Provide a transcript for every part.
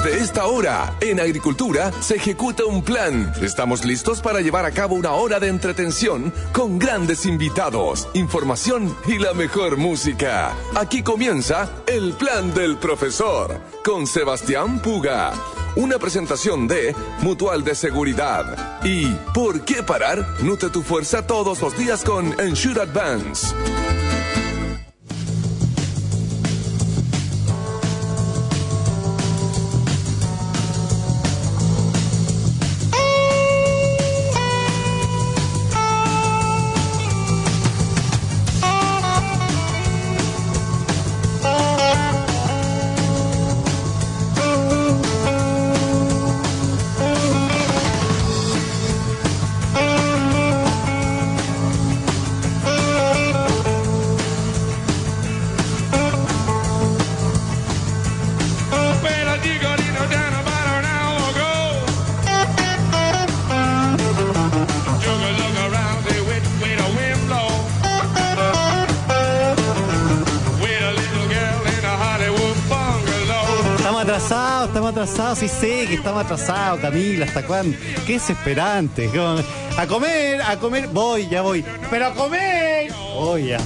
Desde esta hora, en Agricultura, se ejecuta un plan. Estamos listos para llevar a cabo una hora de entretención con grandes invitados, información y la mejor música. Aquí comienza El Plan del Profesor, con Sebastián Puga. Una presentación de Mutual de Seguridad. Y ¿por qué parar? Nutre tu fuerza todos los días con Ensure Advance. Sí sé que estamos atrasados, Camila, ¿hasta cuándo? Qué desesperante. A comer, ya voy. Pero a comer. Voy ya.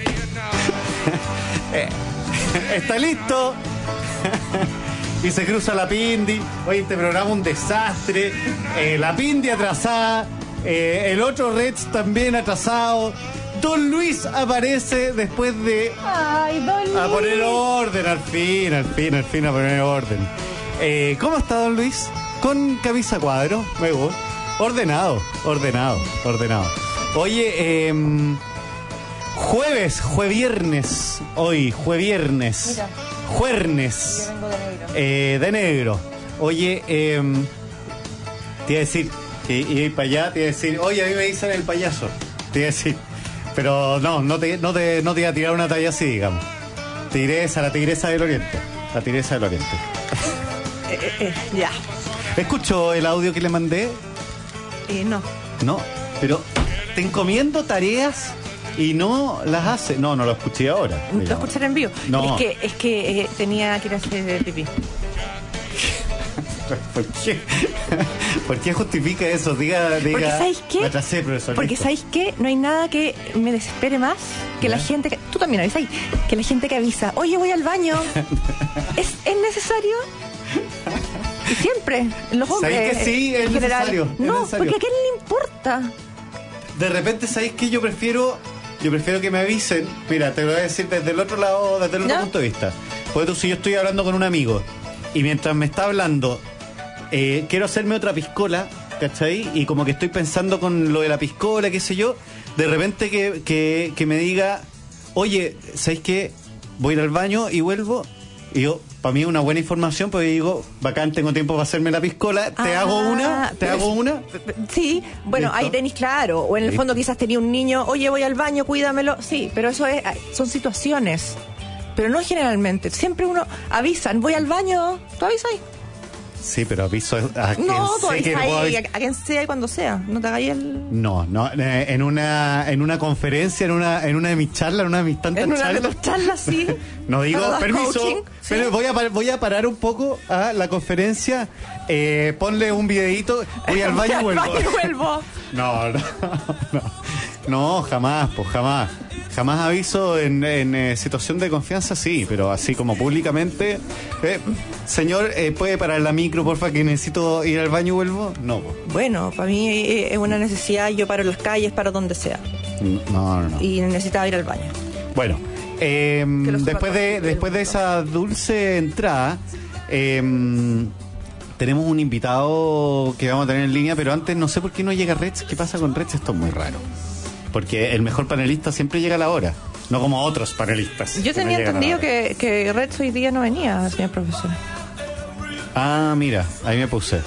Está listo. Y se cruza la Pindi. Hoy este programa un desastre. La Pindi atrasada. El otro Reds también atrasado. Don Luis aparece después de... Ay, Don Luis. A poner orden, al fin a poner orden. ¿Cómo está Don Luis? Con camisa cuadro, me gusta. Ordenado. Oye, jueviernes. Hoy, jueviernes. Mira, Juernes. yo vengo de negro. De negro. Oye, te iba a decir, que iba a ir para allá, te iba a decir, oye, a mí me dicen el payaso. Te iba a decir, pero no te iba a tirar una talla así, digamos. La tigresa del oriente. La tigresa del oriente. Ya. ¿Escuchó el audio que le mandé? No. No, pero te encomiendo tareas y no las hace. No lo escuché ahora. ¿Lo escucharé en vivo? No. Es que tenía que ir a hacer pipí. ¿Por qué? ¿Por qué justifica eso? Diga. Porque ¿sabéis qué? Me atrasé, profesor. Porque ¿sabéis qué? No hay nada que me desespere más que la gente que... Tú también avisas. Que la gente que avisa, oye, voy al baño. ¿Es necesario? Y siempre, los hombres. ¿Sabéis que sí? Es necesario. No, porque ¿a quién le importa? De repente, ¿sabéis qué? Yo prefiero que me avisen. Mira, te lo voy a decir desde el otro lado, desde el otro punto de vista. Porque tú, si yo estoy hablando con un amigo y mientras me está hablando, quiero hacerme otra piscola, ¿cachai? Y como que estoy pensando con lo de la piscola, qué sé yo, de repente que me diga, oye, ¿sabéis qué? Voy a ir al baño y vuelvo. Y yo, para mí es una buena información, porque digo, bacán, tengo tiempo para hacerme la piscola, ¿te hago una? Sí, bueno, ¿listo? ahí tenéis claro. O en el fondo quizás tenía un niño, oye, voy al baño, cuídamelo. Sí, pero eso son situaciones. Pero no generalmente. Siempre uno avisan, voy al baño, ¿tú avisas ahí? Sí, pero aviso a quien No, tú sé que avisas puedo ahí, avisar. a quien sea y cuando sea. No te hagáis el... No, en una conferencia, en una de mis charlas, en una de mis tantas En una charlas. de tus charlas, sí. No digo, Para dar permiso, coaching, sí. pero voy a parar un poco a la conferencia. Ponle un videíto, voy al baño y vuelvo. No, jamás, pues jamás. Jamás aviso en situación de confianza, sí, pero así como públicamente. Señor, ¿puede parar la micro, porfa, que necesito ir al baño y vuelvo? No. Bueno, para mí es una necesidad, yo paro en las calles, paro donde sea. No. Y necesitaba ir al baño. Bueno, después de esa dulce entrada, tenemos un invitado que vamos a tener en línea, pero antes no sé por qué no llega Reds. ¿Qué pasa con Reds? Esto es muy raro. Porque el mejor panelista siempre llega a la hora, no como otros panelistas. Yo tenía entendido que Reds hoy día no venía, señor profesor. Ah, mira, ahí me puse.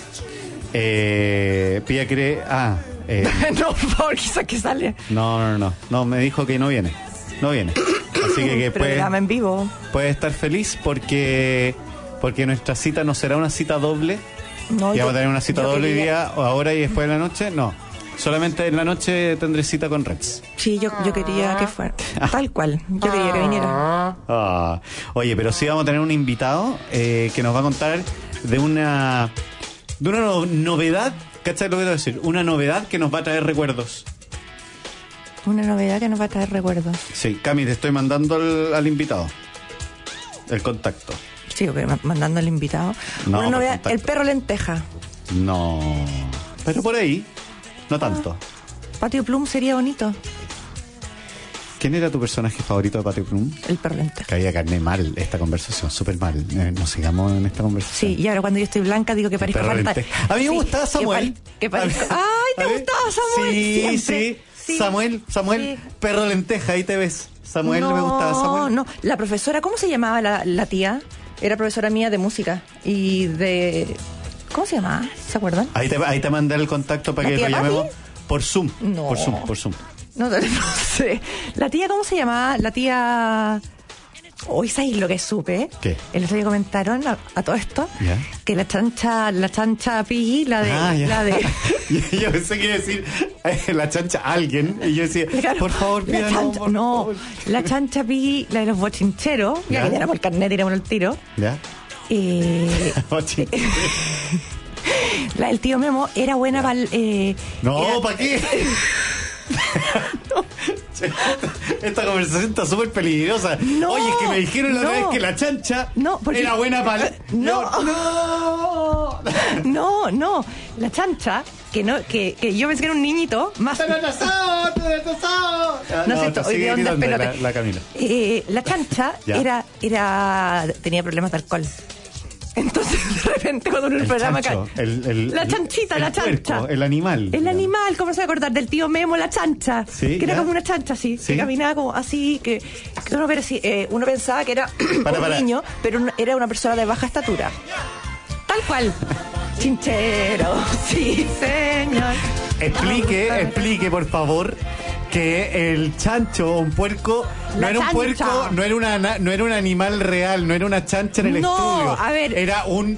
Pía cree... No, por favor, quizás que sale. No, me dijo que no viene. Así que programa en vivo. puede estar feliz porque nuestra cita no será una cita doble. No, y vamos a tener una cita doble hoy día, ahora y después de la noche. No, Solamente en la noche tendré cita con Rex. Sí, yo quería que fuera. Tal cual. Yo quería que viniera. Oye, pero sí vamos a tener un invitado que nos va a contar de una novedad. ¿Cachai lo que te voy a decir? Una novedad que nos va a traer recuerdos. Una novedad que nos va a traer recuerdos. Sí, Cami, te estoy mandando al invitado. El contacto. Sí, mandando al invitado. No, una novedad, contacto. el perro lenteja. No. Pero por ahí, no tanto. Patio Plum sería bonito. ¿Quién era tu personaje favorito de Patio Plum? El perro lenteja. Caía carne mal esta conversación, súper mal. No sigamos en esta conversación. Sí, y ahora cuando yo estoy blanca digo que parezco perro fantasma. lenteja. A mí me gustaba Samuel. Que parezco... ¡Ay, te gustaba Samuel! Sí, Siempre. sí. Samuel, Sí. perro lenteja, ahí te ves. Samuel, me gustaba Samuel. No, la profesora, ¿cómo se llamaba la tía? Era profesora mía de música y de... ¿Cómo se llamaba? ¿Se acuerdan? Ahí te mandé el contacto para ¿La que lo tía llamemos Pati? por Zoom. No. Por Zoom. No sé. ¿La tía cómo se llamaba? La tía... Hoy sabéis lo que supe. ¿Qué? El otro día comentaron a todo esto ¿Ya? que la chancha Piggy, la de Yo pensé que iba a decir la chancha alguien y yo decía, claro, por favor, la pídanos, chancha, por no, favor. la chancha Piggy, la de los bochincheros, ¿Ya? ya que tenemos el carnet, tiramos el tiro. ¿Ya? La del tío Memo era buena para No, ¿para qué? Esta conversación está súper peligrosa. No, oye, es que me dijeron la otra no. vez que la chancha porque- era buena para... No, la chancha, que yo pensé que era un niñito, más... ¡Te lo atrasado! No sé, hoy sigue día un gritando despelote. la Camila. La chancha Ya. tenía problemas de alcohol. Entonces, de repente, cuando en el programa... chancho, la chanchita, el la chancha. puerco, el animal. El animal, ¿cómo se va a acordar? Del tío Memo, la chancha. Sí, que era ya. como una chancha así. Sí. Que caminaba como así. Que uno pensaba que era un niño, pero era una persona de baja estatura. Tal cual. Chinchero, sí, señor. Explique, por favor, que el chancho o un puerco no La era un chancha. puerco, no era un animal real, no era una chancha en el No, estudio. a ver. Era un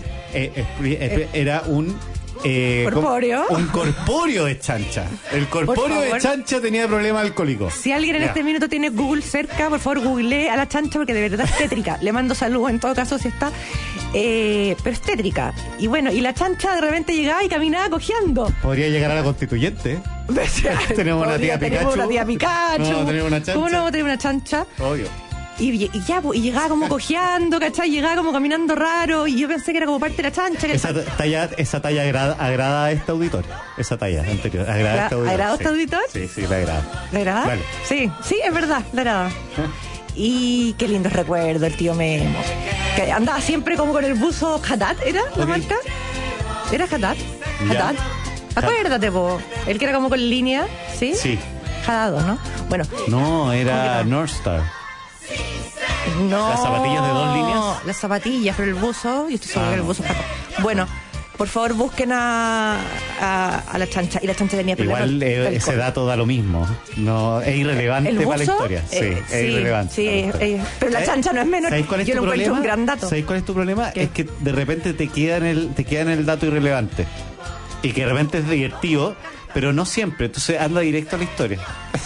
¿Corpóreo? Un corpóreo de chancha. El corpóreo de favor. chancha tenía problemas alcohólicos. Si alguien en Ya. este minuto tiene Google cerca, por favor googlee a la chancha porque de verdad es tétrica. Le mando saludos en todo caso si está. Pero es tétrica. Y bueno, y la chancha de repente llegaba y caminaba cojeando. Podría llegar a la constituyente. Tenemos una tía Tenemos Pikachu. una tía Pikachu. No, tenemos una chancha. ¿Cómo no vamos a tener una chancha? Obvio. Y llegaba como cojeando, ¿cachai? Llegaba como caminando raro y yo pensé que era como parte de la chancha. Esa talla agrada a este auditor. Esa talla anterior. Agrada a este auditor. ¿Agrada a este auditor? Sí, le agrada. ¿Le agrada? Vale. Sí, es verdad, le agrada. Y qué lindos recuerdos el tío Memo. Que andaba siempre como con el buzo Haddad, ¿era la Ok. marca? ¿Era Haddad? Ya. Haddad. Acuérdate, po. El que era como con línea, ¿sí? Sí. Haddad, ¿no? Bueno. No, era ¿Cómo que no? North Star. No. ¿Las zapatillas de 2 líneas? Las zapatillas, pero el buzo, yo estoy segura que el buzo es Haddad. Bueno, por favor busquen a la chancha. Y la chancha tenía problemas. Igual del ese COVID. dato da lo mismo. No, es irrelevante ¿El para la buzo? historia. Sí, es irrelevante. Sí, para la historia. pero la chancha no es menor. ¿Sabes cuál es Yo tu lo encuentro problema? un gran dato. ¿Sabes cuál es tu problema? ¿Qué? Es que de repente te queda en el dato irrelevante. Y que de repente es divertido, pero no siempre. Entonces anda directo a la historia.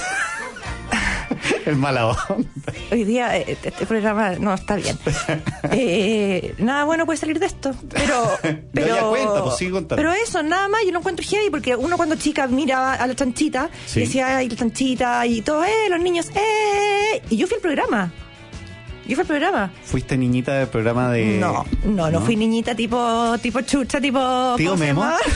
El mala onda. Hoy día este programa no está bien. Nada bueno puede salir de esto. Pero Ya cuenta, pues sigue contando. Pero eso, nada más, yo lo encuentro heavy porque uno cuando chica miraba a la chanchita Sí. y decía, ay, la chanchita y todo, los niños, y yo fui al programa. ¿Fuiste niñita del programa de...? No fui niñita tipo chucha, tipo... ¿Tío ¿cómo se Memo? llama?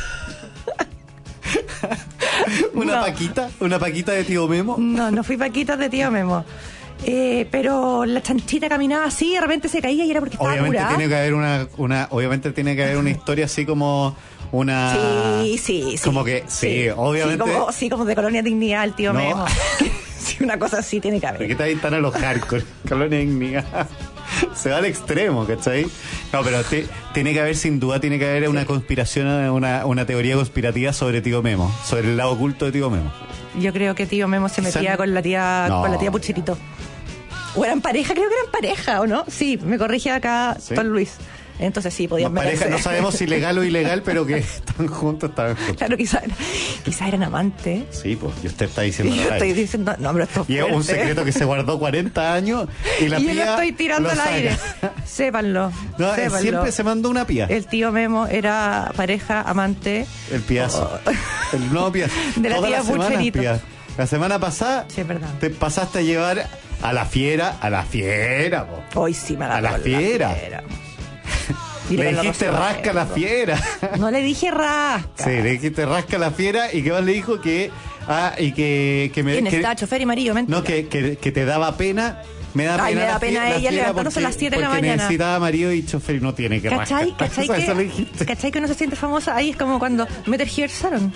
¿Una No. paquita de tío Memo? No fui paquita de tío Memo. Pero la chanchita caminaba así, de repente se caía y era porque estaba Obviamente curada. tiene que haber obviamente tiene que haber una historia así como una... Sí. Como que, sí, obviamente. Sí, como de Colonia Dignidad, el tío No. Memo. Sí, una cosa así tiene que ¿Por qué haber. te ahí tan a los hardcore? Colonia Dignidad. Se va al extremo, ¿cachai? No, pero tiene que haber, sin duda, tiene que haber una conspiración, una teoría conspirativa sobre tío Memo, sobre el lado oculto de tío Memo. Yo creo que tío Memo se metía Quizá- con la tía No. Pucherito. O eran pareja, creo que eran pareja, ¿o no? Sí, me corrige acá ¿Sí? Don Luis. Entonces sí, podían pareja, meterse. no sabemos si legal o ilegal, pero que están juntos, estaban juntos. Claro, quizá eran amantes. Sí, pues, y usted está diciendo Y yo estoy diciendo, no, pero esto es y es un fuerte. secreto que se guardó 40 años y la Y pía yo lo estoy tirando lo al saca. aire. Sépanlo. No, sépanlo. siempre se mandó una pía. El tío Memo era pareja, amante. El piazo. El nuevo piazo. De la Todas tía las semanas, Pulcherito. pía. La semana pasada Sí, es verdad. te pasaste a llevar a la fiera, po. Hoy sí me A la agarró fiera. Y Le con los dijiste rostros rasca la verdes. fiera. No le dije rasca. Sí, le dijiste rasca la fiera y que más le dijo que y que me ¿Quién que, está? Chofer y marido, mentira. no que te daba pena. Me da Ay, pena me da la pena la ella fiera levantándose a las 7 de la porque mañana. necesitaba marido y chofer y no tiene que ¿Cachai? rascar. ¿Cachai Eso le dijiste. ¿Cachai que uno se siente famosa? Ahí es como cuando me tergiversaron.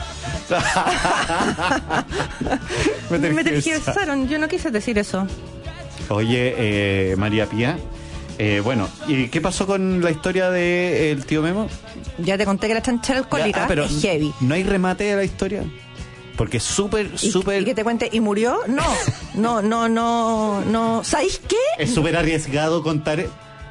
Me tergiversaron. Yo no quise decir eso. Oye, María Pía, bueno, ¿y qué pasó con la historia del tío Memo? Ya te conté que la chanchera alcohólica pero es heavy. ¿no hay remate de la historia? Porque es súper, ¿Y súper... que te cuente, ¿y murió? No. ¿Sabéis qué? Es súper arriesgado contar...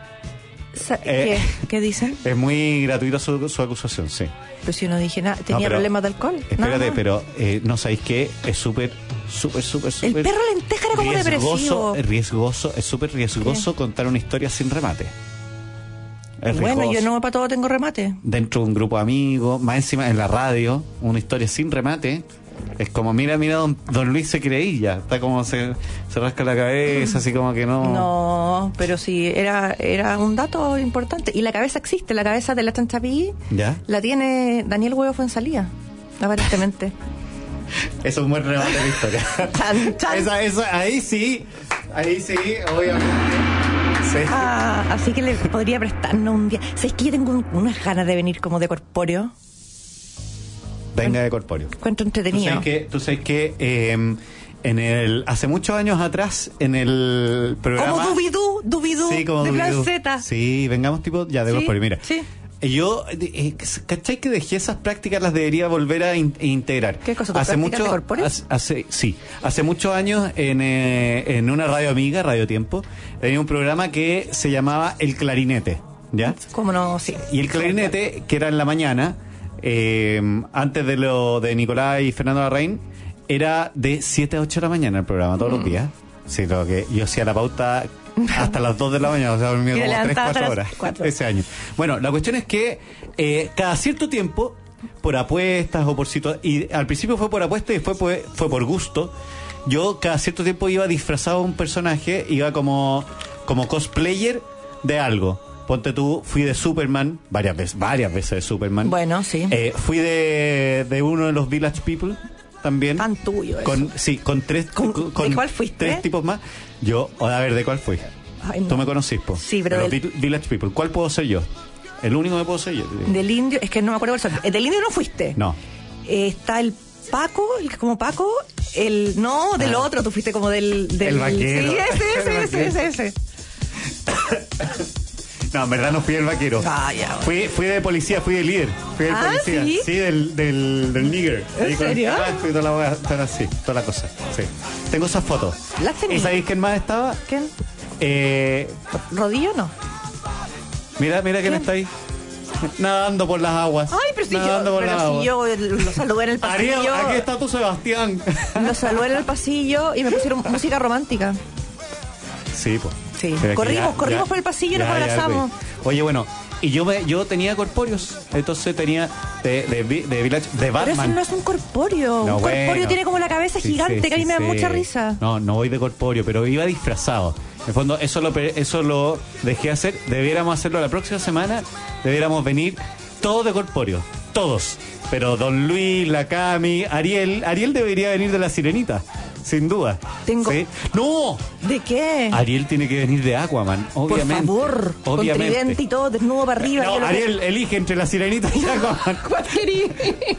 ¿Qué dicen? Es muy gratuita su acusación, sí. Pues si yo no dije nada, tenía pero- problemas de alcohol. Espérate, Nada más. pero no sabéis qué, es súper El perro lenteja era como depresivo. Es súper riesgoso contar una historia sin remate. Es Bueno, riesgoso. yo no para todo tengo remate. Dentro de un grupo de amigos, más encima en la radio, una historia sin remate. Es como, mira, don Luis se creía, está como se rasca la cabeza, así como que no. No, pero sí, era un dato importante. Y la cabeza existe, la cabeza de la chanchapí ¿Ya? la tiene Daniel Huevo Fuenzalía, aparentemente. Eso es un buen remate de la historia. Chan, chan. Ahí sí, obviamente. Sí. Así que le podría prestarnos un día. ¿Sabes que yo tengo unas ganas de venir como de corpóreo? Venga de corpóreo. Encuentro entretenido. Tú sabes que hace muchos años atrás, en el programa... Como Dubidú, Sí, como de Plan Dubidú. Z. Sí, vengamos tipo ya de Sí, corpóreo. Mira, sí. yo, ¿cachai que dejé esas prácticas? Las debería volver a integrar. ¿Qué cosa, tus prácticas de corpóreo? Hace muchos años en una radio amiga, Radio Tiempo, tenía un programa que se llamaba El Clarinete, ¿ya? ¿Cómo no? Sí. Y el clarinete, que era en la mañana, antes de lo de Nicolás y Fernando Larraín, era de 7 a 8 de la mañana el programa, todos los días. Sí, lo que yo hacía la pauta hasta las 2 de la mañana, o sea, dormía Y como 3, levantaba 4 a las horas 4. ese año. Bueno, la cuestión es que cada cierto tiempo, por apuestas o por situaciones, y al principio fue por apuestas y después fue por gusto, yo cada cierto tiempo iba disfrazado de un personaje, iba como cosplayer de algo. Ponte tú, fui de Superman, varias veces de Superman. Bueno, sí. Fui de uno de los Village People también. Tan tuyo eso. Con tres. ¿De cuál fuiste? 3 tipos más. Yo, a ver, ¿de cuál fui? Ay, no. Tú me conocís, po. Sí, pero De los Village People. ¿Cuál puedo ser yo? El único que puedo ser yo. Del indio, es que no me acuerdo cuál son. Del indio no fuiste. No. Está el Paco, el que es como Paco, del otro, tú fuiste como del El vaquero. Sí, El vaquero. ese. No, en verdad no fui el vaquero. Ah, ya, bueno. Fui de policía, fui de líder. Fui del policía. ¿sí? Sí, del nigger. ¿En Ahí con- serio? Fui toda la wea, toda así, toda la cosa. Sí. Tengo esas fotos. ¿Las tenías? ¿Y sabéis quién más estaba? ¿Quién? Eh, ¿Rodillo no? mira quién está ahí. Nadando por las aguas. Ay, pero si Nadando por las aguas. yo lo saludé en el pasillo. Ariel, aquí está tu Sebastián. Lo saludé en el pasillo y me pusieron música romántica. Sí, pues. Sí. Corrimos por el pasillo y nos abrazamos. Oye, bueno, y yo tenía corpóreos. Entonces tenía de Village, de Pero eso Batman. no es un corpóreo. No, un corpóreo bueno. tiene como la cabeza Sí, gigante, sí, que a mí sí, me da sí. mucha risa. No voy de corpóreo, pero iba disfrazado. En el fondo, eso lo dejé hacer. Debiéramos hacerlo la próxima semana. Debiéramos venir todos de corpóreo. Todos. Pero Don Luis, la Cami, Ariel debería venir de la Sirenita. Sin duda. ¿Sí? ¡No! ¿De qué? Ariel tiene que venir de Aquaman, obviamente. Por favor, con tridente y todo, desnudo para arriba. No, yo lo Ariel elige entre la Sirenita y Aquaman. ¿Cuál querí?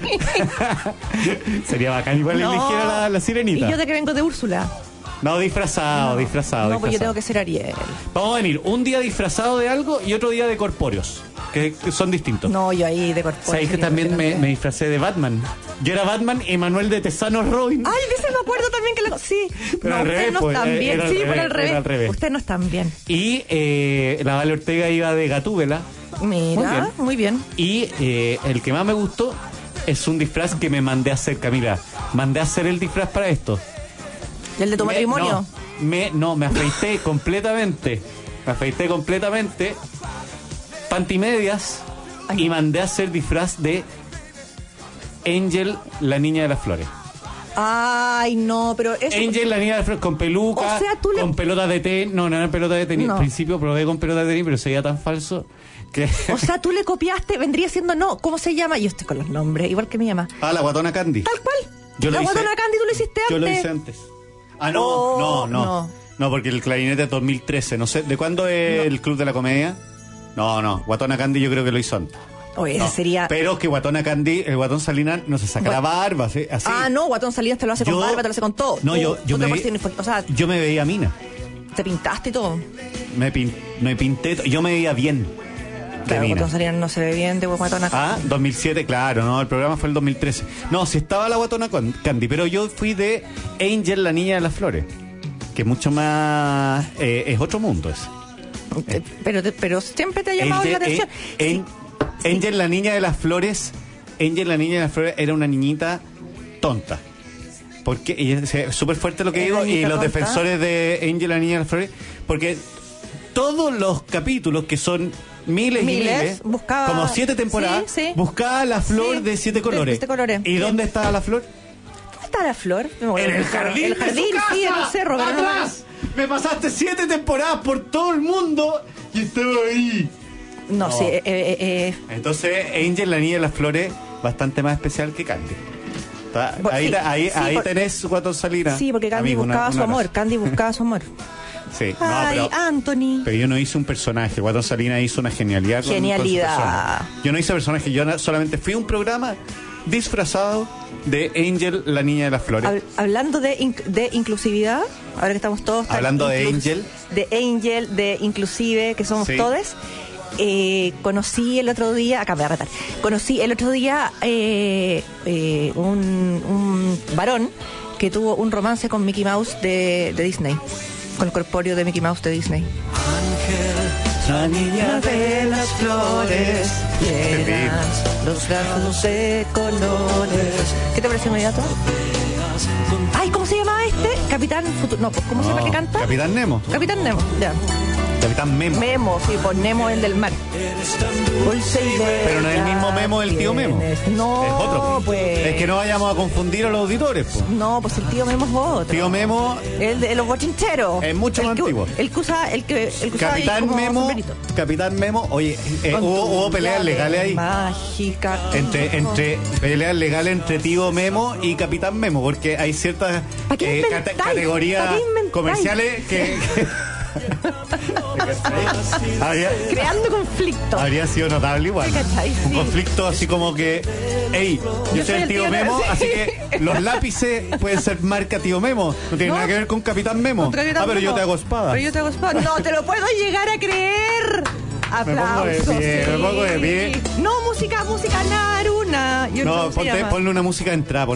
Sería bacán igual eligiera la Sirenita. Y yo de que vengo de Úrsula. No, disfrazado. No, pues yo tengo que ser Ariel. Vamos a venir un día disfrazado de algo y otro día de corpóreos, que son distintos. No, yo ahí de corpóreo. ¿Sabéis que también me disfracé de Batman? Yo era Batman y Manuel de Tesano Robin. Ay, de ese me acuerdo también que lo... Sí. Pero no, al ustedes revés, no pues, están bien. era al Sí, revés, pero al era al revés. revés. Ustedes no están bien. Y la Vale Ortega iba de Gatúbela Mira, muy bien. Y el que más me gustó es un disfraz que me mandé a hacer, Camila. Mandé a hacer el disfraz para esto. ¿El de tu matrimonio? Me afeité completamente. Pantimedias. Ay. Y mandé a hacer disfraz de Angel, la niña de las flores. Ay, no, pero eso... Angel, la niña de las flores, con peluca, O sea, tú le- con pelotas de tenis. No era pelota de tenis. No. Al principio probé con pelota de tenis, pero se veía tan falso que... O sea, tú le copiaste, vendría siendo, no, ¿cómo se llama? Yo estoy con los nombres, igual que mi mamá. La guatona Candy. Tal cual. Yo lo La hice- guatona Candy tú lo hiciste antes. Yo lo hice antes. Oh, No, porque el clarinete es 2013. No sé, ¿de cuándo es el Club de la Comedia? No. Guatona Candy yo creo que lo hizo antes. Oye, No, ese sería... Pero que Guatona Candy, el Guatón Salinas no se saca la barba, ¿sí? Así. Ah, no, Guatón Salinas te lo hace con Yo- barba, te lo hace con todo. No, yo Tú te me, pusiste uniforme, o sea, yo me veía mina. te pintaste y todo. Me pinté, yo me veía bien. Claro, mina. Guatón Salinas no se ve bien de Guatona. 2007, claro, no, el programa fue el 2013. No, sí estaba la Guatona Candy, pero yo fui de Angel, la niña de las flores, que mucho más es otro mundo ese. Pero siempre te ha llamado la atención. Angel, la niña de las flores, era una niñita tonta. Porque y es súper fuerte lo que ¿Era digo, y niñita los tonta? defensores de Angel, la niña de las flores, porque todos los capítulos, que son miles y miles, buscaba- como 7 temporadas, sí. buscaba la flor Sí, de 7 colores. de 7 colores. ¿Y dónde estaba la flor? ¿Dónde está la flor? En el jardín. El jardín, de su sí, en casa, el cerro. pero no- atrás. Me pasaste 7 temporadas por todo el mundo y estaba ahí. No, No. sí. Entonces, Angel, la niña de las flores, bastante más especial que Candy. Sí, Ahí sí, tenés Guatón Salinas. Sí, porque Candy Amigo, buscaba un su amor. abrazo. Candy buscaba su amor. Sí, no, Ay, Anthony. pero yo no hice un personaje. Guatón Salinas hizo una genialidad. con su Genialidad. persona. Yo no hice personaje, solamente fui a un programa disfrazado de Angel, la niña de las flores. Hablando de inclusividad, ahora que estamos todos tan Hablando de Angel. de inclusive, que somos Sí. todos, conocí el otro día, acá me voy a retar, un varón que tuvo un romance con Mickey Mouse de Disney, con el corpóreo de Mickey Mouse de Disney. La niña De las flores llenas, los brazos de colores. ¿Qué te parece inmediato? Ay, ¿cómo se llamaba este? Capitán Futuro. No, pues ¿cómo se llama que canta? Capitán Nemo. Capitán Nemo, ya. Capitán Memo. Memo, sí, por Nemo el del mar. Dulce y bella. Pero no es el mismo Memo del tío Memo. No, Es otro. pues. Es que no vayamos a confundir a los auditores, pues. No, pues el tío Memo es otro. Tío Memo, El de los bochincheros. Es mucho más antiguo. El que usaba ahí Capitán como Memo, sombrerito. Capitán Memo, oye, Con hubo tu peleas llave legales ahí. Mágica. Entre peleas legales entre tío Memo y Capitán Memo, porque hay ciertas ¿Pa' qué inventáis? categorías ¿Pa' qué inventáis? comerciales que Creando conflicto. habría sido notable igual. ¿Sí, cachai? Un Sí. conflicto así como que, hey, yo soy el tío Memo, sí. así que los lápices pueden ser marca tío Memo. No tiene No. nada que ver con Capitán Memo. Contra Capitán Pero yo Memo. te hago espada. Pero yo te hago espada. No te lo puedo llegar a creer. Aplausos. pongo de pie, sí. me pongo de pie. No, música Naruna. Yo No, ¿cómo se llama? ponle una música de entrada,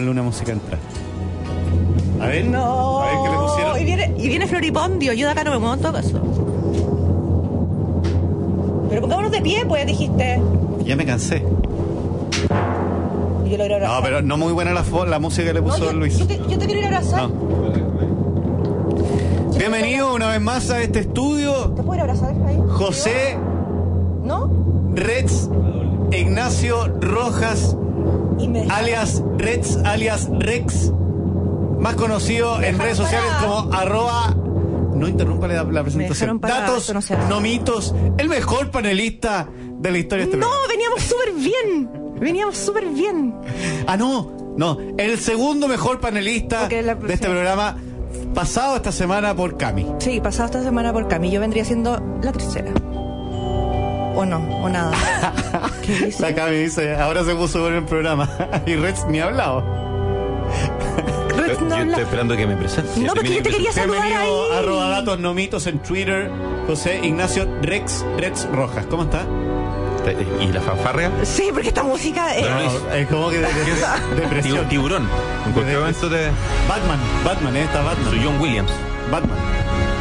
A ver, No. a ver qué le pusieron. Y viene Floripondio. Yo de acá no me muevo en todo caso. Pero pongámonos de pie, pues, dijiste. Ya me cansé. Y yo lo quiero abrazar. No, pero no muy buena la música que le puso No, Luis. yo te quiero ir a abrazar. No. Bienvenido una vez más a este estudio, ¿Te puedo ir a abrazar ahí? José ¿No? Rex Ignacio Rojas, Y me alias Rex, más conocido en redes sociales como @ no interrumpa la presentación. dejaron parado, Datos, esto no se hace. no mitos, el mejor panelista de la historia de este No, programa. veníamos súper bien. Ah, no, el segundo mejor panelista Porque de este sí. programa, pasado esta semana por Cami. Sí, pasado esta semana por Cami, yo vendría siendo la tercera. O no, o nada. ¿Qué dice? La Cami dice, ahora se puso bueno el programa. Y Rex ni ha hablado. Rex no Yo habla. estoy esperando que me presente. No, porque yo te quería saludar Bienvenido ahí. @datos no mitos en Twitter, José Ignacio Rex Rojas. ¿Cómo está? ¿Y la fanfarria? Sí, porque esta música es... Pero no, Es como que depresión. Tiburón. En cualquier momento te... Batman, está Batman. Soy John Williams. Batman.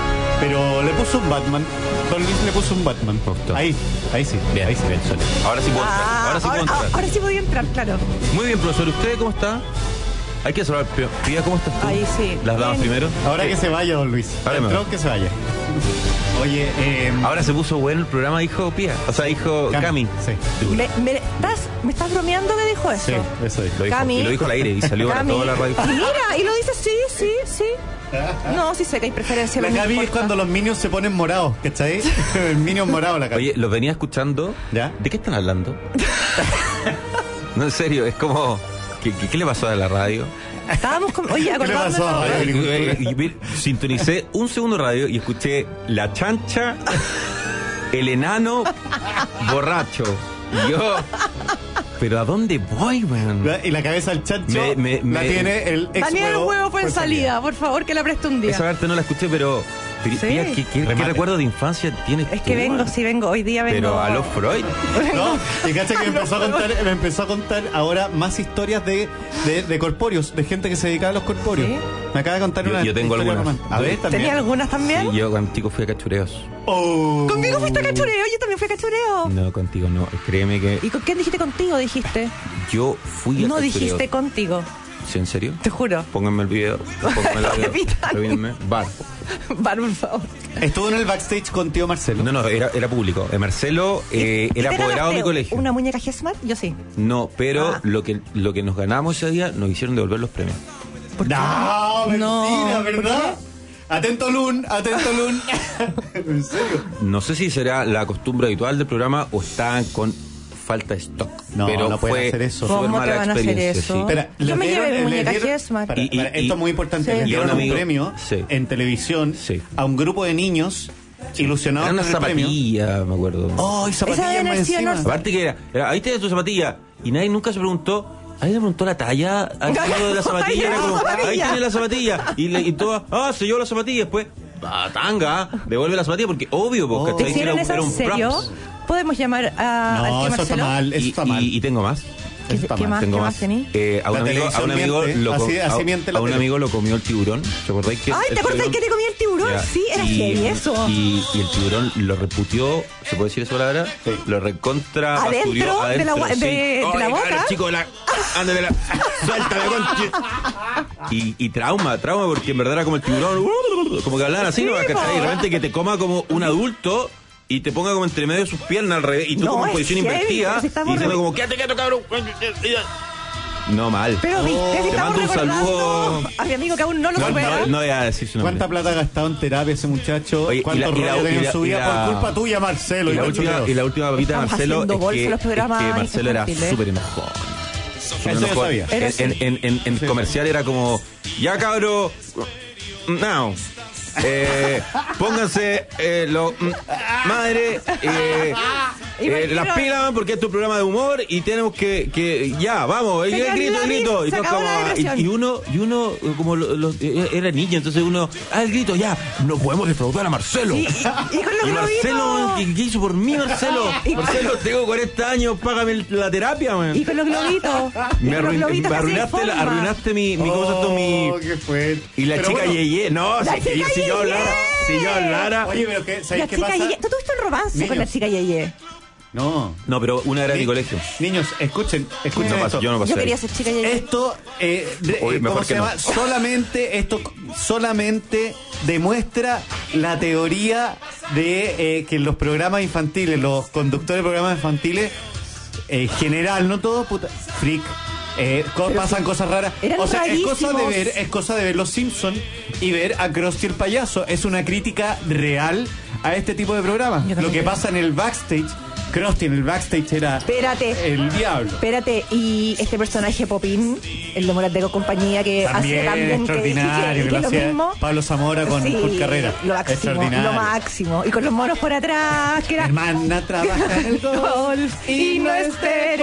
Pero le puso un Batman. Don Luis le puso un Batman. Me gustó. Ahí sí. Bien, Ahí sí. bien, sólido. Ahora sí puedo entrar. Ahora sí puedo entrar. Ahora sí podía entrar, claro. Muy bien, profesor. ¿Usted cómo está? Hay que saludar. Pía, ¿cómo estás tú? Ahí sí. Las damas Bien. primero. Ahora que se vaya, don Luis. Vale, Entró, que se vaya. Oye, Ahora se puso bueno el programa, hijo Pía. O sea, hijo Cami. Sí. ¿Me estás bromeando que dijo eso? Sí, eso es. Lo dijo, Cami. y lo dijo al aire y salió para Cami. toda la radio. Y mira, y lo dice sí. No, sí sé que hay preferencia. La pero no Gaby es importa. cuando los minions se ponen morados, ¿cachai? El minion morado, la Gaby. Oye, los venía escuchando. ¿Ya? ¿De qué están hablando? No, en serio, es como... ¿Qué le pasó a la radio? Estábamos con... Oye, ¿Qué le acordándonos... pasó a Sintonicé un segundo radio y escuché la chancha, el enano, borracho. Y yo... ¿Pero a dónde voy, man? Y la cabeza del chancho la tiene el ex Daniel Huevo fue en salida, por favor, que la preste un día. Esa parte no la escuché, pero... Sí. Tía, ¿qué recuerdo de infancia tienes Es que tú, vengo, hoy día vengo. Pero a los Freud. No, y cacha que me empezó a contar ahora más historias de corpóreos, de gente que se dedicaba a los corpóreos. ¿Sí? Me acaba de contar una Yo tengo historia algunas. romántica. A ver, también. ¿Tenía algunas también? Sí, yo cuando chico fui a cachureos. Oh. ¿Conmigo fuiste a cachureo? Yo también fui a cachureo. No, contigo no. Créeme que ¿Y con quién dijiste contigo? Dijiste. yo fui a No cachureos. dijiste contigo, ¿Sí, en serio? te juro. Pónganme el video. Pónganme el audio. Repitan. Repítanme. Bar. Bar, por favor. Estuvo en el backstage con tío Marcelo. No, era público. Marcelo ¿Y era te apoderado de mi ganaste colegio. ¿Una muñeca Hesmar? Yo sí. No, pero Ah. lo que nos ganamos ese día nos hicieron devolver los premios. No, mentira, No, ¿verdad? Atento Lun. ¿En serio? No sé si será la costumbre habitual del programa o están con falta de stock. No, pero no pueden fue hacer eso. súper ¿Cómo te mala van a hacer experiencia, eso? sí. Espera, Yo les me llevé dieron- mi les muñeca dieron- Hesmar. Para, Y- esto es muy importante. Sí. Les Y a dieron un un amigo- premio sí. en televisión Sí. a un grupo de niños ilusionados Era una con el premio. zapatilla, me acuerdo. Oh, y Esa zapatillas debe más haber sido encima. North- Aparte que era, ahí tienes tu zapatilla. Y nadie nunca se preguntó. ¿Alguien le preguntó la talla al señor de la zapatilla? Era como, Zapatilla. ahí tiene la zapatilla. Y todo, se llevó la zapatilla. Después, tanga, devuelve la zapatilla porque obvio, porque Oh. ¿Te ¿cachai? hicieron Era eso en un serio? props. ¿Podemos llamar al No, tío eso está Marcelo? mal. Eso está mal. Y tengo más. ¿Qué, Eso está qué mal. más? Tengo ¿Qué más. más tení? A un La amigo televisión miente, lo así miente la a un tele. amigo lo comió el tiburón. ¿Te acordáis que Ay, el ¿te acordás tiburón- que te comía el tiburón? Ya. Sí, era heavy eso. Y el tiburón lo reputió, ¿se puede decir esa palabra? Sí. Lo recontra ¿Adentro basurió de la adentro, de- de Ay, la boca? cara, chico, ándale, suéltame, conche. Y trauma porque en verdad era como el tiburón, como que hablaban así, Sí, ¿no? ¿Cachai? po. Y de repente que te coma como un adulto y te ponga como entre medio de sus piernas al revés y tú No, como en es posición heavy, invertida pero si estamos y diciendo re- como, quédate quieto, cabrón. No, mal. Pero viste, si Te estamos mando un recordando saludo. a mi amigo que aún no lo No, supera. no voy a decir su nombre. ¿Cuánta plata ha gastado en terapia ese muchacho? Oye, ¿Cuánto y rollo la- ha tenido y en la- su vida y la- por culpa tuya, Marcelo? Y la los última chuleos? papita de Estamos Marcelo haciendo es golf que, en los programas Marcelo era infantiles. súper enojón. Súper Eso yo enojón. sabía. Era así. En Sí. comercial era como, ya cabro, now. Pónganse madre las pilas porque es tu programa de humor y tenemos que ya vamos el Señor grito Loris, y se todos acabó como, la diversión. y uno como era niño, entonces uno el grito, ya no podemos defraudar a Marcelo. Y con los Y Marcelo, globitos. ¿qué hizo por mí, Marcelo? Y- Marcelo, tengo 40 años, págame la terapia, man. Y con los globitos. Y Me con los globitos que se arruinaste, arruinaste mi ¿cómo se llama? Mi Oh, qué fuerte. y la Pero chica bueno, Yeye, no, La si chica yo Yeye. hablara, si yo hablara. Oye, pero ¿qué? La ¿Sabéis qué chica pasa? Yeye. ¿Tú tuviste un romance con la Niños. chica Yeye? No. No, pero una era de mi colegio. Niños, escuchen No esto. pasó, yo no pasé. Yo quería ser chica Yeye. Esto, Oye, mejor ¿cómo que se llama? no. Solamente demuestra la teoría de que los programas infantiles, los conductores de programas infantiles, en general, no todos, puta, freak, pasan cosas raras. eran O sea, rarísimos. es cosa de ver Los Simpsons y ver a Krusty el payaso. Es una crítica real a este tipo de programas. Yo también Lo que creo. pasa en el backstage, Krusty en el backstage era Espérate. el diablo. Espérate, y este personaje Popín, el de Morat de compañía que También hacía también extraordinario, que que lo lo hacía mismo. Pablo Zamora con Sí, Full Carrera. Lo máximo, Extraordinario. lo máximo. Y con los monos por atrás, que era Hermana trabaja en el golf y no es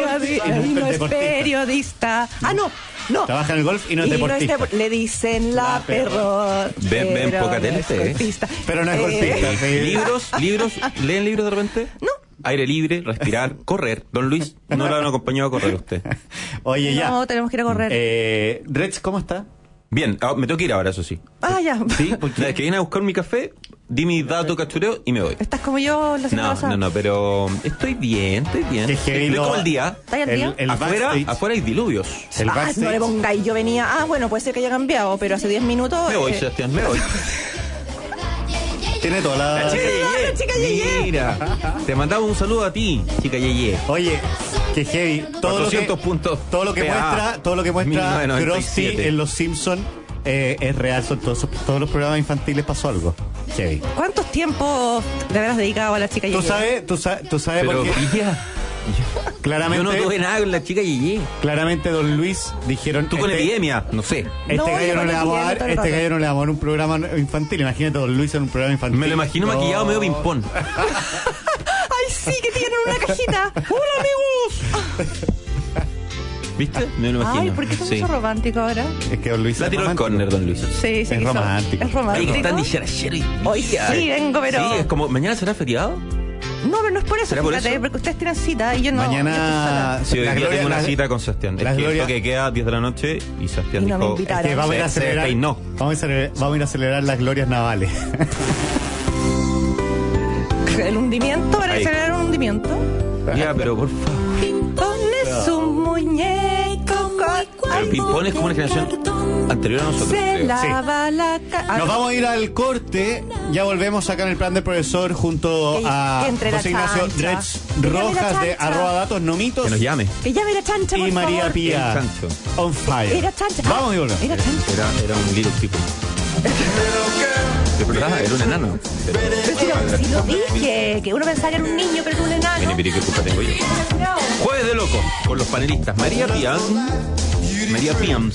periodista. Ah, no. Trabaja en el golf y no es deportista. Le dicen la perro. Ven pero poca no es tele, golfista. Pero no es golfista. Sí. Libros, ¿leen libros de repente? No. Aire libre, respirar, correr. Don Luis, no lo han acompañado a correr usted. Oye, ya. No, tenemos que ir a correr. Rex, ¿cómo está? Bien, me tengo que ir ahora, eso sí. Ah, ya. Sí, porque es que vine a buscar mi café di mi dato cachureo y me voy. Estás como yo la semana pasada. No, pero estoy bien. Estoy como el día. ¿Estás al día? Afuera hay diluvios. No le pongáis, yo venía. Bueno, puede ser que haya cambiado, pero hace 10 minutos. Me voy, Sebastián, me voy. Tiene toda la chica Yeye. Mira, te mandamos un saludo a ti, chica Yeye. Oye, que heavy. 400 puntos. Todo lo que muestra Krusty 1997. en Los Simpsons es real. Son todos los programas infantiles pasó algo. Heavy. ¿Cuántos tiempos de haberás dedicado a la chica Yeye? Tú sabes Pero por qué. Claramente, yo no tuve nada con la chica Yeye. Claramente don Luis dijeron. Tú con epidemia, no sé. Este gallo no le vamos a dar un programa infantil. Imagínate don Luis en un programa infantil. Me lo imagino maquillado medio ping-pong. ¡Ay, sí, que tienen una cajita! ¡Hola, amigos! ¿Viste? Me lo imagino. Ay, ¿por qué es un romántico ahora? Es que don Luis la tiró el córner, don Luis. Sí, es romántico. Es romántico. Ahí están diciendo hoy sí vengo, pero... Sí, es como, ¿mañana será feriado? No, pero no es por eso, ¿Será por fíjate, eso? porque ustedes tienen cita y yo no. Mañana. Sí, hoy día tengo una cita con Sebastián. Es que Gloria- esto que queda 10 de la noche y Sebastián Y no me dijo... invitaron. Es que vamos a ir a Se celebrar. peinó. Vamos a ir a celebrar las glorias navales. El hundimiento, para Ahí. celebrar un hundimiento. Ya, pero por favor. Pones un muñeco con El ping-pong es como una generación anterior a nosotros, se creo. lava la cara. Nos vamos a ir al corte. Ya volvemos acá en el plan del profesor junto a Entre la José Ignacio chancha. Dretz Que llame la Rojas de chancha. @datos nomitos Que nos llame. Que llame la chancha, por y María favor. Pía El chancho. on fire. Era chancha. Vamos y volvemos. Era chancha. Era un little people. De verdad, era un enano. Pero, Pero si lo dije, que uno pensaba que era un niño, pero era un enano. Mire, mire, qué culpa tengo yo. Jueves de Loco, con los panelistas María Piams. María Piams.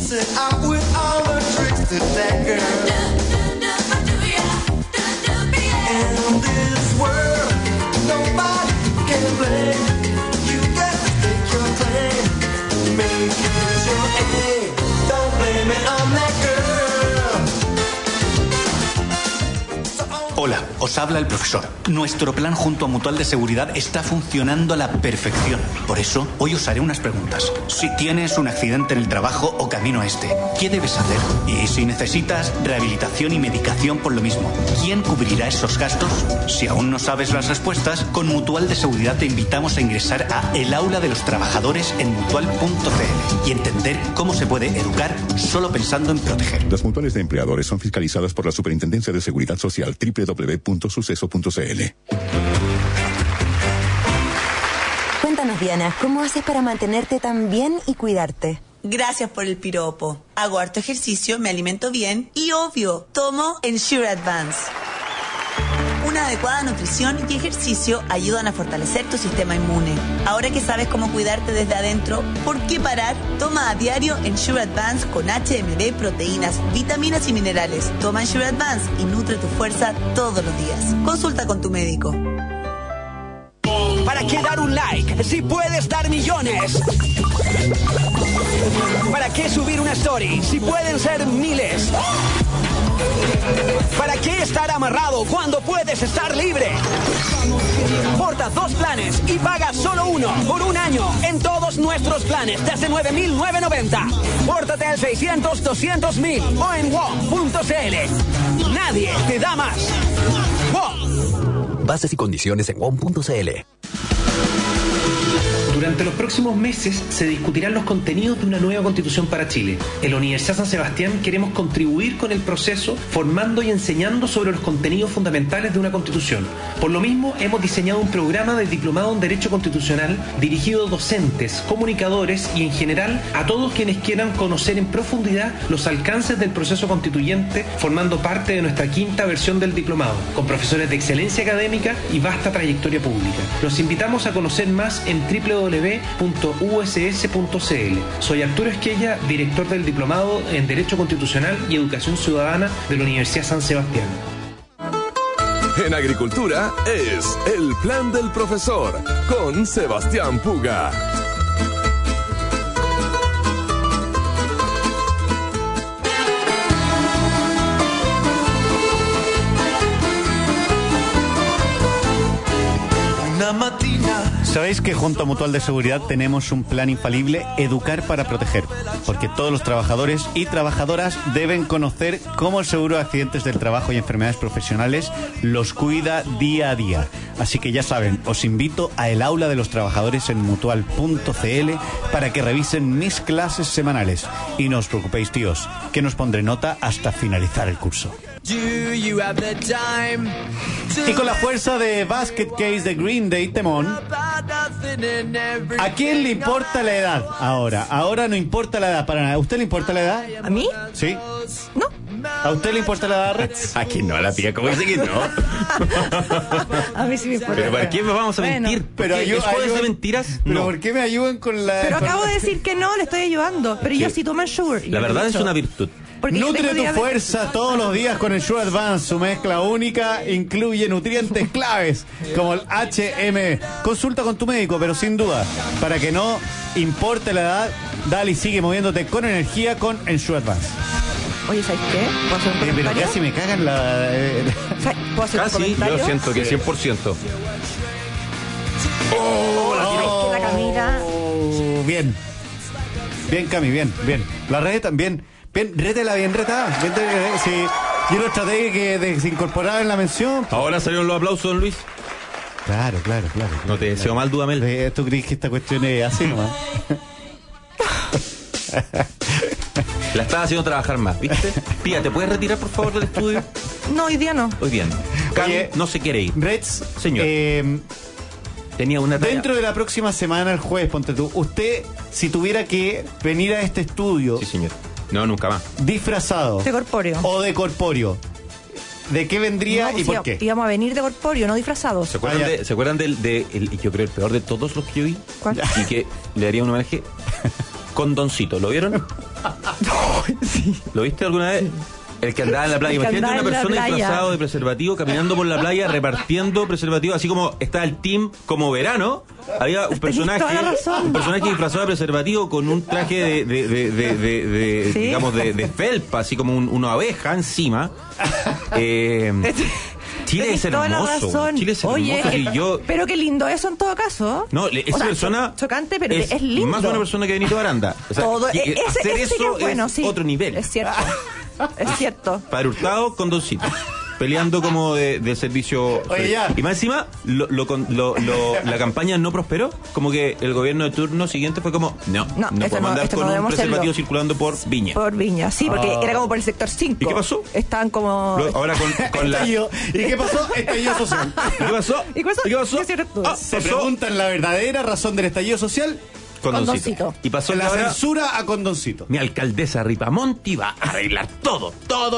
Hola, os habla el profesor. Nuestro plan junto a Mutual de Seguridad está funcionando a la perfección. Por eso, hoy os haré unas preguntas. Si tienes un accidente en el trabajo o camino a este, ¿qué debes hacer? Y si necesitas rehabilitación y medicación por lo mismo, ¿quién cubrirá esos gastos? Si aún no sabes las respuestas, con Mutual de Seguridad te invitamos a ingresar a El Aula de los Trabajadores en mutual.cl y entender cómo se puede educar solo pensando en proteger. Las mutuales de empleadores son fiscalizadas por la Superintendencia de Seguridad Social www.suceso.cl. Cuéntanos, Diana, ¿cómo haces para mantenerte tan bien y cuidarte? Gracias por el piropo. Hago harto ejercicio, me alimento bien y, obvio, tomo Ensure Advance. Una adecuada nutrición y ejercicio ayudan a fortalecer tu sistema inmune. Ahora que sabes cómo cuidarte desde adentro, ¿por qué parar? Toma a diario Ensure Advance con HMB, proteínas, vitaminas y minerales. Toma Ensure Advance y nutre tu fuerza todos los días. Consulta con tu médico. ¿Para qué dar un like si puedes dar millones? ¿Para qué subir una story si pueden ser miles? ¿Para qué estar amarrado cuando puedes estar libre? Porta 2 planes y paga solo uno por un año en todos nuestros planes desde 9.990. Pórtate al 600-200.000 o en WOM.cl. Nadie te da más. WOM. Bases y condiciones en WOM.cl. Durante los próximos meses se discutirán los contenidos de una nueva Constitución para Chile. En la Universidad San Sebastián queremos contribuir con el proceso formando y enseñando sobre los contenidos fundamentales de una Constitución. Por lo mismo, hemos diseñado un programa de diplomado en Derecho Constitucional dirigido a docentes, comunicadores y en general a todos quienes quieran conocer en profundidad los alcances del proceso constituyente, formando parte de nuestra 5ª versión del diplomado, con profesores de excelencia académica y vasta trayectoria pública. Los invitamos a conocer más en www.uss.cl. Soy Arturo Esquella, director del Diplomado en Derecho Constitucional y Educación Ciudadana de la Universidad San Sebastián. En agricultura es el plan del profesor con Sebastián Puga. Una mattina ¿Sabéis que junto a Mutual de Seguridad tenemos un plan infalible, Educar para Proteger? Porque todos los trabajadores y trabajadoras deben conocer cómo el seguro de accidentes del trabajo y enfermedades profesionales los cuida día a día. Así que ya saben, os invito a el aula de los trabajadores en mutual.cl para que revisen mis clases semanales. Y no os preocupéis, tíos, que nos pondré nota hasta finalizar el curso. Y con la fuerza de Basket Case de Green Day, temón. ¿A quién le importa la edad ahora? Ahora no importa la edad para nada. ¿A usted le importa la edad? ¿A mí? Sí. No. ¿A usted le importa la edad, Rex? Aquí no, a la tía, ¿cómo dice que no? A mí sí me importa. ¿Pero para qué me vamos a mentir? Pero ¿Es jueves de mentiras? ¿Pero No. por qué me ayudan con la...? Pero acabo de decir que no, le estoy ayudando. Pero yo sí tomo el Shure. La verdad es una virtud. Porque yo Nutre tengo tu diabetes. fuerza todos los días con el Shure Advance. Su mezcla única incluye nutrientes claves como el HM. Consulta con tu médico, pero sin duda, para que no importe la edad, dale y sigue moviéndote con energía con el Shure Advance. Oye, ¿sabes qué? ¿Puedo hacer un Pero comentario? casi me cagan la... ¿Puedo hacer un Casi, comentario? yo siento que Sí. 100%. Es que la Camila... Bien. Bien, Cami, bien, bien. La red también. Bien, rétela bien, reta. Sí. Yo lo traté de se incorporar en la mención. Ahora salieron los aplausos, don Luis. Claro. No te deseo mal, Dudamel. ¿Tú crees que esta cuestión es así nomás? La estás haciendo trabajar más, ¿viste? Pía, ¿te puedes retirar, por favor, del estudio? No, hoy día no. Hoy bien. Cami Oye, no se quiere ir. Reds, Señor. Tenía una talla. dentro de la próxima semana, el jueves, ponte tú, usted, si tuviera que venir a este estudio Sí, señor. No, nunca más. disfrazado De corpóreo. o de corpóreo, ¿de qué vendría No, pues y por qué? Íbamos a venir de corpóreo, no disfrazados. ¿Se acuerdan, Ah, ya. ¿se acuerdan yo creo, el peor de todos los que yo vi? ¿Cuál? Y que le daría un homenaje. Condoncito, ¿lo vieron? Sí. ¿Lo viste alguna vez? El que andaba en la playa. El que Imagínate andaba una en la persona playa. disfrazado de preservativo caminando por la playa repartiendo preservativos, así como está el team como verano. Había un personaje disfrazado de preservativo con un traje de ¿Sí? digamos, de felpa, así como una abeja encima. Chile es Tenés toda la hermoso. razón. Chile es Oye, hermoso. Y yo... pero qué lindo eso en todo caso. No, esa O sea, persona chocante, pero es lindo. más buena persona que Benito Baranda. O sea, Todo, hacer ese eso que es bueno, es sí. otro nivel. Es cierto. Es cierto. Padre Hurtado con Doncito. Peleando como de servicio. Oye, ya. Y más encima, la campaña no prosperó. Como que el gobierno de turno siguiente fue como, no esto podemos andar esto con no un debemos preservativo hacerlo. circulando por Viña. Por Viña, sí, porque era como por el sector 5. ¿Y qué pasó? Estaban como... Ahora con la... Estallido. ¿Y qué pasó? Estallido social. ¿Qué pasó? ¿Y qué pasó? ¿Y qué pasó? ¿Qué cierto? Ah, Se pasó preguntan la verdadera razón del estallido social. Condoncito. Condoncito. Y pasó La la censura a Condoncito. mi alcaldesa Ripamonti va a arreglar todo.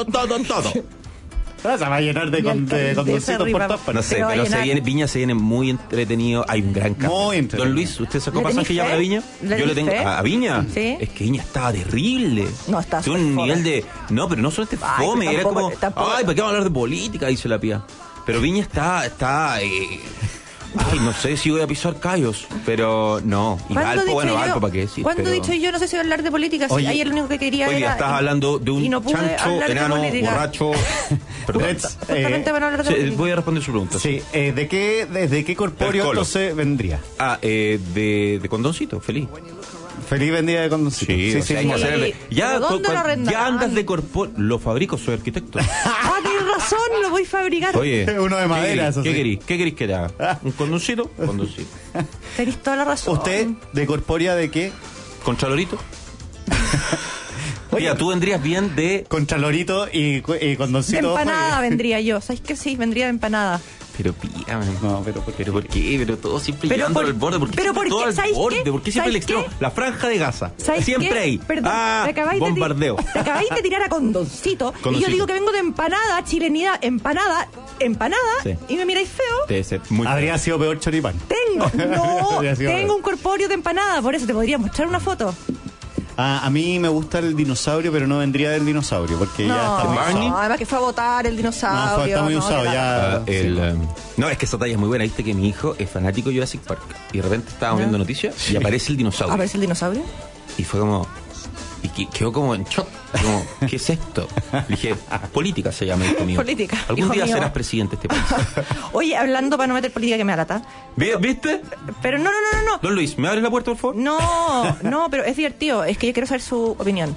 Se va a llenar de Mi alcaldesa Condoncitos por Ripa- todas partes. No sé, Se va a pero llenar. Viña se viene muy entretenido. Hay un gran cambio. Muy entretenido. Don Luis, ¿usted sacó ¿Le pasaje tenís ya fe? para Viña? ¿Le Yo le tenís tengo. fe? ¿A Viña? Sí. Es que Viña estaba terrible. No, está Tiene un súper nivel fome. de. No, pero no solo este Ay, fome. pero Era como. tampoco- Ay, ¿para qué vamos a hablar de política? Dice la pía. Pero Viña está. Ay, no sé si voy a pisar callos, pero no. Y ¿Cuándo he Valpo, dicho bueno, yo? Valpo, ¿para qué decir? ¿Cuándo Pero... he dicho yo? No sé si voy a hablar de política. Oye, Si ayer lo único que quería Oye, era... estás hablando de y un no pude chancho, hablar de enano, política. borracho. Perdón. Reds, Justamente van a hablar de Sí, política. voy a responder su pregunta. Sí, ¿de qué corpóreo El colo. entonces vendría? De condoncito, feliz. Feliz vendría de Condoncito. Sí, o sea, hay que sí. hacerle- Ya, ¿Pero dónde lo arrendan? ya andas de corpóreo. Lo fabrico, soy arquitecto. Ah, tienes razón, lo voy a fabricar. Oye, Uno de madera, ¿qué eso sí. querís? ¿Qué querís que te haga? ¿Un condoncito? Condoncito. Tenés toda la razón. ¿Usted de corpórea de qué? ¿Contralorito? Oye, tú vendrías bien de. Contralorito y De Condoncito. empanada vendría yo. ¿Sabes qué? Sí, vendría de empanada. Pero pía, man. No, pero ¿Por qué? Pero todo siempre Pero llegando por- al borde. ¿Por qué pero siempre ¿por todo qué? al ¿Sabes borde? qué? ¿Por qué siempre el ¿Sabes extremo? qué? La franja de Gaza. ¿Sabes Siempre qué? ahí. Perdón, te acabáis bombardeo. Te acabáis de tirar a Condoncito. Y yo Condoncito. digo que vengo de empanada, chilenidad, empanada, Sí. y me miráis feo. Debe ser muy Habría sido peor choripán. Tengo Habría sido tengo peor. un corpóreo de empanada, por eso te podría mostrar una foto. A mí me gusta el dinosaurio, pero no vendría del dinosaurio, porque ya está muy Barney. usado. además que fue a votar el dinosaurio. No, está muy no, usado, de ya. No, es que esa talla es muy buena. Viste que mi hijo es fanático de Jurassic Park. Y de repente estábamos Ya. viendo noticias y aparece el dinosaurio. ¿Aparece el dinosaurio? Y fue como. Y quedó como en shock. Como, ¿qué es esto? Le dije, política se llama, hijo mío. Política. Algún hijo día mío. serás presidente de este país. Oye, hablando para no meter política que me alata. ¿Viste? Pero no. Don Luis, ¿me abres la puerta, por favor? No, pero es divertido. Es que yo quiero saber su opinión.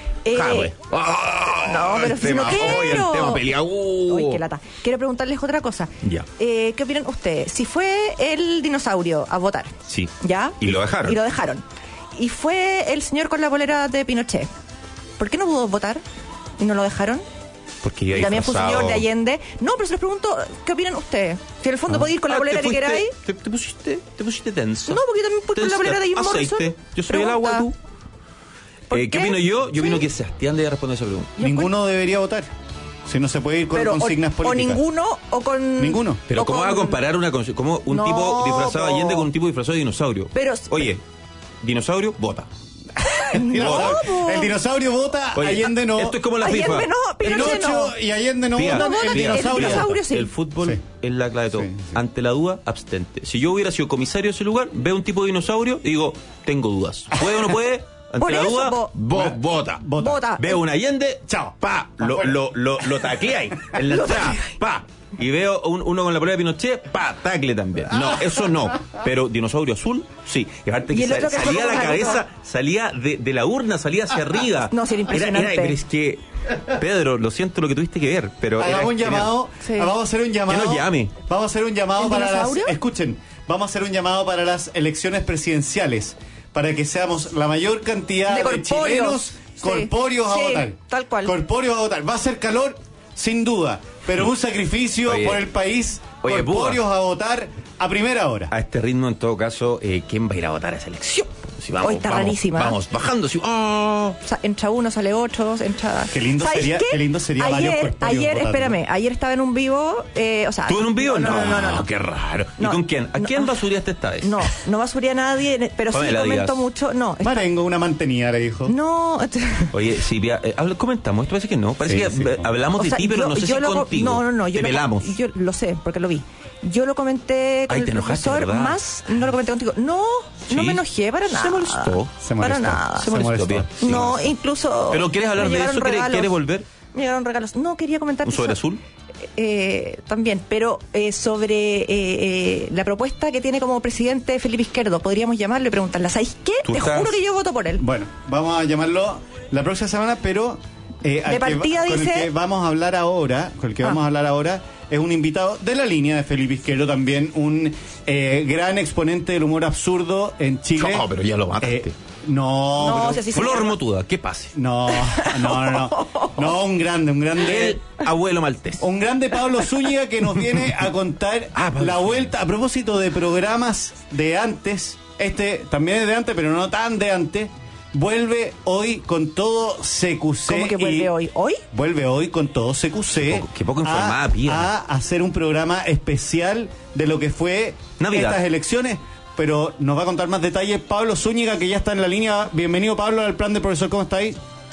No, pero si no quiero. El tema peleado. Uy, qué lata. Quiero preguntarles otra cosa. Ya. ¿Qué opinan ustedes? Si fue el dinosaurio a votar. Sí. ¿Ya? Y lo dejaron. Y fue el señor con la polera de Pinochet. ¿Por qué no pudo votar? ¿Y no lo dejaron? Porque yo Y también fue un señor de Allende. No, pero se les pregunto, ¿qué opinan ustedes? Si en el fondo podía ir con la polera que queráis. ¿Te pusiste tenso? No, porque yo también puse con la polera de Jim Morrison. Aceite. Yo soy el agua, tú. ¿Qué opino yo? Yo opino que Sebastián le responde esa pregunta. Ninguno debería votar. Si no se puede ir con consignas políticas. O ninguno o con... Ninguno. Pero ¿cómo va a comparar como un tipo disfrazado de Allende con un tipo disfrazado de dinosaurio? Pero, oye, dinosaurio, vota. El dinosaurio vota, Oye, Allende no. Esto es como la Allende FIFA. no, Pinocho no. y Allende no Tía, votan. el dinosaurio sí. El fútbol Sí. es la clave de todo. Sí. Ante la duda, abstente. Si yo hubiera sido comisario de ese lugar, veo un tipo de dinosaurio y digo, tengo dudas. ¿Puede o no puede? Ante Por la eso, duda, vota. Vota. Veo un Allende, chao, pa, lo tacleáis en la entrada, pa. Y veo uno con la polera de Pinochet, pa, tacle también. No, eso no. Pero dinosaurio azul, sí. Y aparte Y que el otro que salía fue la con cabeza, Naruto. salía de la urna, salía hacia arriba. No, sí, era impresionante. Pero es que, Pedro, lo siento lo que tuviste que ver, pero Hagamos un llamado. Sí. Vamos a hacer un llamado. Que nos llame. Vamos a hacer un llamado ¿El para dinosaurio? las. Escuchen, vamos a hacer un llamado para las elecciones presidenciales. Para que seamos la mayor cantidad De de corpóreos. chilenos Sí. corpóreos a Sí, votar. tal cual. Corpóreos a votar. Va a ser calor, sin duda. Pero un sacrificio Oye. por el país. Oye, Corpóreos a votar a primera hora. a este ritmo, en todo caso, ¿quién va a ir a votar a esa elección? Si Hoy está rarísima. Vamos bajando. Si, O sea, entra uno, sale otro, entra... Qué lindo ¿Sabes sería- qué? qué lindo sería varios corpóreos Ayer, votando. espérame, ayer estaba en un vivo, o sea... ¿Tú en un vivo? No. Qué raro. No, ¿Y con quién? ¿A no. quién basuriaste esta vez? No basuría a nadie, pero sí Pamela comento Díaz. mucho... No, Marengo, una mantenida, le dijo. no... Oye, Silvia, comentamos, esto parece que no. Parece Sí, que sí, hablamos O de sea, ti, pero yo- no sé yo si lo- contigo. No, Te pelamos. Yo lo sé, porque lo vi. Yo lo comenté con Ay, el te enojaste, profesor, ¿verdad? más no lo comenté contigo. No Sí. me enojé para nada. Se molestó. Se Para molestó. nada. Se molestó, bien. Sí. No, incluso... ¿Pero quieres hablar me de llegaron eso? ¿Quieres regalos. volver? Me llegaron regalos. No, quería comentar... ¿Un sobre azul? También, pero sobre la propuesta que tiene como presidente Felipe Izquierdo, podríamos llamarlo y preguntarle, ¿sabes qué? ¿Tú Te estás? juro que yo voto por él. Bueno, vamos a llamarlo la próxima semana, pero partida con dice- el que vamos a hablar ahora, es un invitado de la línea de Felipe Izquierdo, también un gran exponente del humor absurdo en Chile. No, pero ya lo mataste. No, No, pero- si así se Flor llama. Motuda, ¿qué pase? no, un grande. El abuelo maltés. Un grande Pablo Zúñiga que nos viene a contar Pablo la vuelta a propósito de programas de antes. Este también es de antes, pero no tan de antes. Vuelve hoy con todo CQC. ¿Cómo que vuelve y hoy? ¿Hoy? Vuelve hoy con todo CQC. Qué poco informada, Pía. a hacer un programa especial de lo que fue Navidad. estas elecciones. Pero nos va a contar más detalles Pablo Zúñiga, que ya está en la línea. Bienvenido, Pablo, al plan del profesor. ¿Cómo está ahí?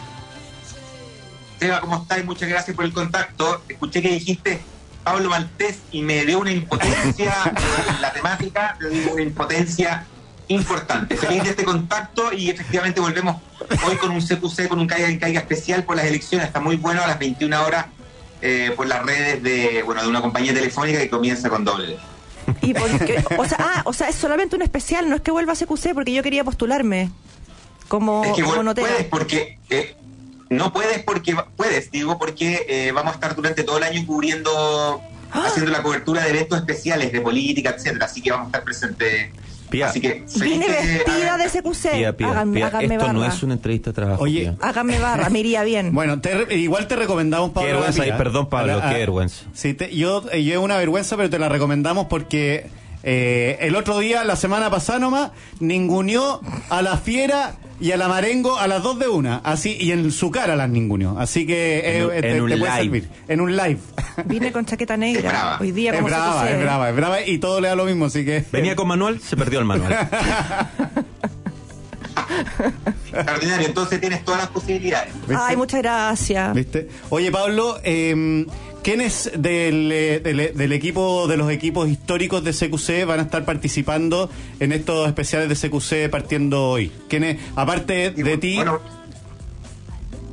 Seba, ¿cómo estás? Muchas gracias por el contacto. Escuché que dijiste Pablo Maltés y me dio una impotencia en la temática, me dio una impotencia importante. Feliz de este contacto y efectivamente volvemos hoy con un CQC, con un Caiga en Caiga especial por las elecciones. Está muy bueno a las 21 horas por las redes de una compañía telefónica que comienza con doble. ¿Y por qué? O sea, es solamente un especial, no es que vuelva a CQC, porque yo quería postularme como, Es que como vos notera. puedes porque no puedes porque puedes, digo, porque vamos a estar durante todo el año cubriendo, haciendo la cobertura de eventos especiales de política, etcétera, así que vamos a estar presentes. Pía. Así que Vine feliz vestida de CQC. Pía, Háganme esto barra. no es una entrevista de trabajo. Oye, Pía. Háganme barra, me iría bien. Bueno, igual te recomendamos, Pablo. Qué vergüenza, Lapia. y perdón, Pablo, qué vergüenza. Sí, yo es una vergüenza, pero te la recomendamos porque el otro día, la semana pasada nomás, ninguneó a la Fiera y a la Marengo a las 2 de una. Así, y en su cara las ninguneó. Así que En un te puede live. servir. En un live. Vine con chaqueta negra. brava. Hoy día Es como brava, CQC. es brava, es brava. Y todo le da lo mismo, así que... Venía con manual, se perdió el manual. extraordinario, entonces tienes todas las posibilidades. ¿Viste? Ay, muchas gracias. ¿Viste? Oye, Pablo, ¿quiénes del equipo, de los equipos históricos de CQC van a estar participando en estos especiales de CQC partiendo hoy? ¿Quiénes, aparte de ti? Bueno,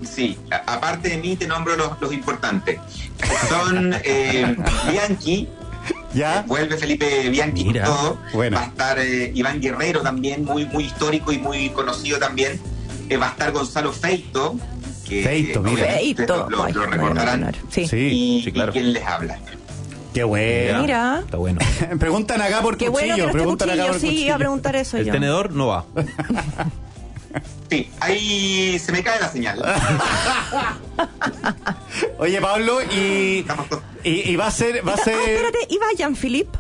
Sí, aparte de mí te nombro los importantes. Son Bianchi, ¿ya? Vuelve Felipe Bianchi con todo. Bueno. Va a estar Iván Guerrero también, muy histórico y muy conocido también. Va a estar Gonzalo Feito, que Feito. Lo recordarán. Sí. Y quién les habla. Qué bueno. Mira. Está bueno. Preguntan acá por Qué cuchillo. bueno que Preguntan acá por sí, cuchillo. iba a preguntar eso El yo. tenedor no va. Sí, ahí se me cae la señal. Oye, Pablo, y va a ser... Espérate, ¿y va Jean-Philippe?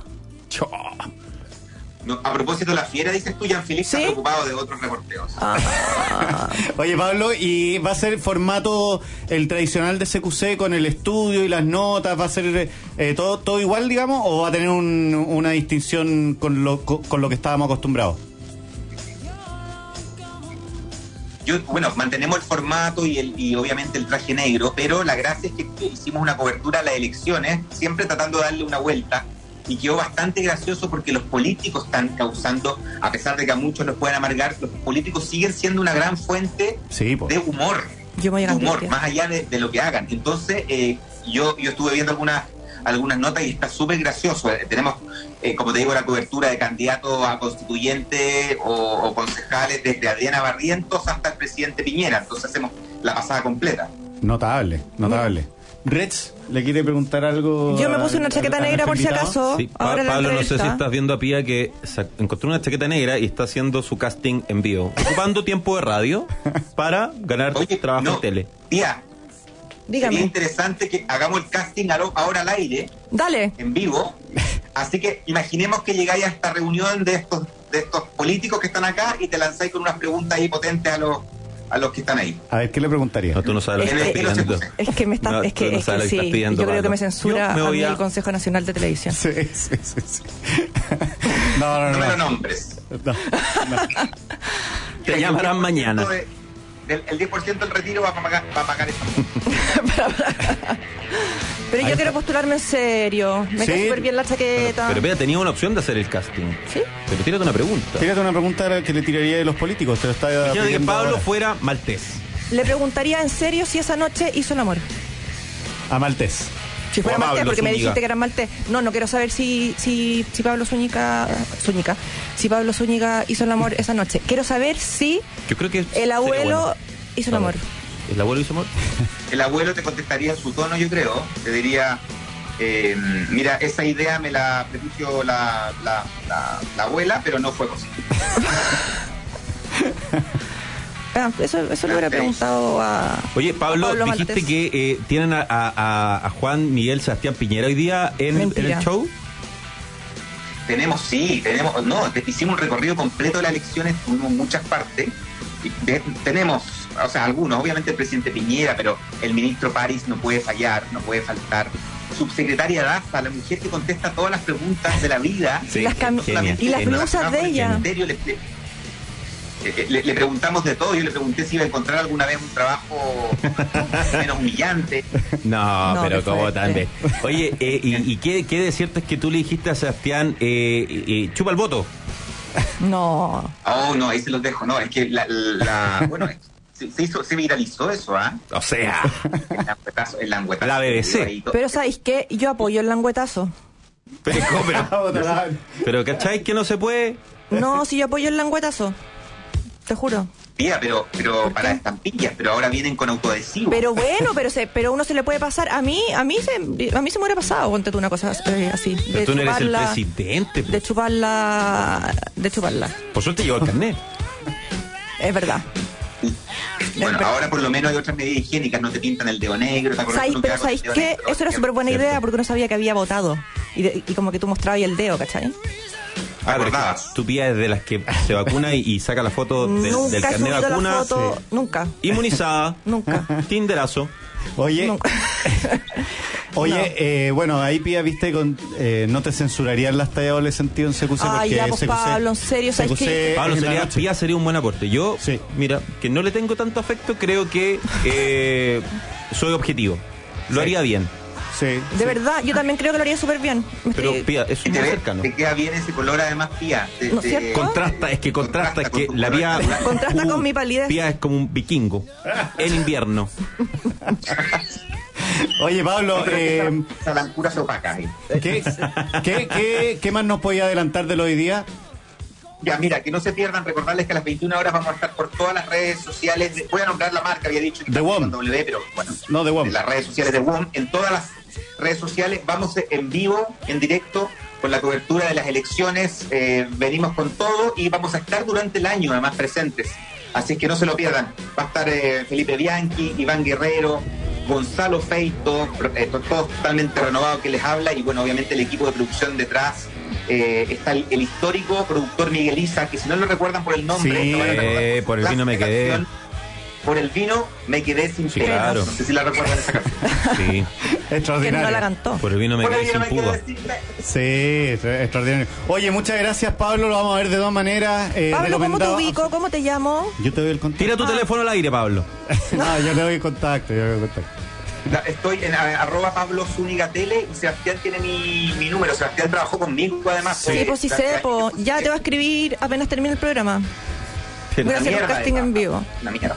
No, a propósito de la fiera, dices tú, Jean-Philippe está preocupado de otros reporteos. Oye, Pablo, ¿y va a ser formato el tradicional de CQC con el estudio y las notas? ¿Va a ser todo igual, digamos? ¿O va a tener una distinción con lo que estábamos acostumbrados? Bueno, mantenemos el formato y obviamente el traje negro, pero la gracia es que hicimos una cobertura a las elecciones, siempre tratando de darle una vuelta, y quedó bastante gracioso porque los políticos están causando, a pesar de que a muchos los pueden amargar, los políticos siguen siendo una gran fuente de humor. Más allá de lo que hagan. Entonces, yo estuve viendo algunas notas y está súper gracioso. Tenemos, como te digo, la cobertura de candidatos a constituyente o concejales desde Adriana Barrientos hasta el presidente Piñera. Entonces hacemos la pasada completa. Notable. Reds, ¿le quiere preguntar algo? Yo me puse una chaqueta negra por si acaso. Sí, Ahora Pablo, no sé si estás viendo a Pía que encontró una chaqueta negra y está haciendo su casting en vivo, ocupando tiempo de radio para ganar trabajo en tele. Pía, dígame. Sería interesante que hagamos el casting ahora al aire. Dale. En vivo. Así que imaginemos que llegáis a esta reunión de estos políticos que están acá y te lanzáis con unas preguntas ahí potentes a los que están ahí. A ver, ¿qué le preguntaría? No, tú no sabes lo que estás pidiendo. Es que me está... No, es que tú no sabes lo que sí, estás pidiendo, yo creo Pablo. que me censura Yo me voy a mí el Consejo Nacional de Televisión. Sí. No. No me lo nombres. No. Te llamarán mañana. El 10% del retiro va a pagar eso. Pero yo quiero postularme en serio. Me queda súper bien la chaqueta. Pero vea, tenía una opción de hacer el casting. ¿Sí? Pero tírate una pregunta. Tírate una pregunta que le tiraría de los políticos. Te lo está Imagínate que Pablo ahora. fuera maltés. Le preguntaría en serio si esa noche hizo el amor. A Maltés. Si fuera O a maltés, Pablo porque me Zúñiga. dijiste que eran maltés. No quiero saber si Pablo Zúñiga hizo el amor esa noche. Quiero saber si Yo creo que el abuelo bueno. hizo el amor. ¿El abuelo hizo amor? El abuelo te contestaría en su tono, yo creo. Te diría, mira, esa idea me la propuso la abuela, pero no fue posible. Eso lo hubiera preguntado a... Oye, Pablo, dijiste Maltés. que tienen a Juan Miguel Sebastián Piñera hoy día en el show. Tenemos, hicimos un recorrido completo de las elecciones, tuvimos muchas partes. Tenemos, o sea, algunos, obviamente el presidente Piñera, pero el ministro París no puede fallar, no puede faltar. Subsecretaria Daza, la mujer que contesta todas las preguntas de la vida. Sí, y las blusas de ella. Le preguntamos de todo. Yo le pregunté si iba a encontrar alguna vez un trabajo menos humillante. No, pero como también. Oye, ¿y qué de cierto es que tú le dijiste a Sebastián, chupa el voto? No. Oh, no, ahí se los dejo. No, es que bueno, se viralizó eso, ¿ah? O sea, el languetazo. La BBC. Pero ¿sabéis qué? Yo apoyo el languetazo. Pero ¿cacháis que no se puede? No, si yo apoyo el languetazo. Te juro. Tía, pero para estampillas, pero ahora vienen con autoadhesivo. Pero bueno, pero uno se le puede pasar. A mí se me hubiera pasado, ponte tú una cosa así. Pero tú no eres el presidente. De chuparla. Por suerte llegó el carnet. Es verdad. Bueno, ahora por lo menos hay otras medidas higiénicas, no te pintan el dedo negro. Pero ¿sabéis qué? Eso era súper buena idea porque uno sabía que había votado. Y como que tú mostrabas el dedo, ¿cachai? Pero tu Pía es de las que se vacuna y saca la foto del carnet de vacuna. Foto, nunca. Inmunizada. Nunca. Tinderazo. Oye, nunca. Oye, bueno, ahí Pía, viste, no te censurarían las tallas doble sentido en CQC. Ay, ya, pues, Pablo, en serio, ¿sabes qué? Pablo, Pía sería un buen aporte. Yo, mira, que no le tengo tanto afecto, creo que soy objetivo. Lo haría bien. Sí. De verdad, yo también creo que lo haría súper bien. Pero, Pía, es muy cercano. Te queda bien ese color, además, Pía. ¿No es cierto? Contrasta, es que la Pía... Contrasta con mi palidez. Pía es como un vikingo en invierno. Oye, Pablo, esa blancura se opaca. ¿qué más nos podía adelantar de lo de hoy día? Ya, mira, que no se pierdan, recordarles que a las 21 horas vamos a estar por todas las redes sociales. Voy a nombrar la marca, había dicho que The WOM. W, pero bueno, no, The WOM. En las redes sociales de WOM, en todas las redes sociales, vamos en vivo, en directo, con la cobertura de las elecciones. Venimos con todo y vamos a estar durante el año, además, presentes. Así que no se lo pierdan. Va a estar Felipe Bianchi, Iván Guerrero, Gonzalo Feito, todos totalmente renovados que les habla, y bueno, obviamente el equipo de producción detrás. Está el histórico productor Miguel Isa, que si no lo recuerdan por el nombre, sí, no van a recordar por el vino me quedé. Por el vino me quedé sin sí, penas. Claro. No sé si la recuerdan esa canción. Sí. Extraordinario. Que no la cantó. Por el vino me quedé sin púa. Sí, extraordinario. Oye, muchas gracias, Pablo. Lo vamos a ver de dos maneras. Pablo, ¿cómo te ubico? ¿Cómo te llamo? Yo te doy el contacto. Tira tu teléfono al aire, Pablo. No, yo le doy el contacto. Estoy en @Pablo Zúñiga Tele, y Sebastián tiene mi número. Sebastián trabajó conmigo, además. Sí, pues sí sé, ya te va a escribir apenas termine el programa. Voy a hacer un casting en vivo. Una mierda.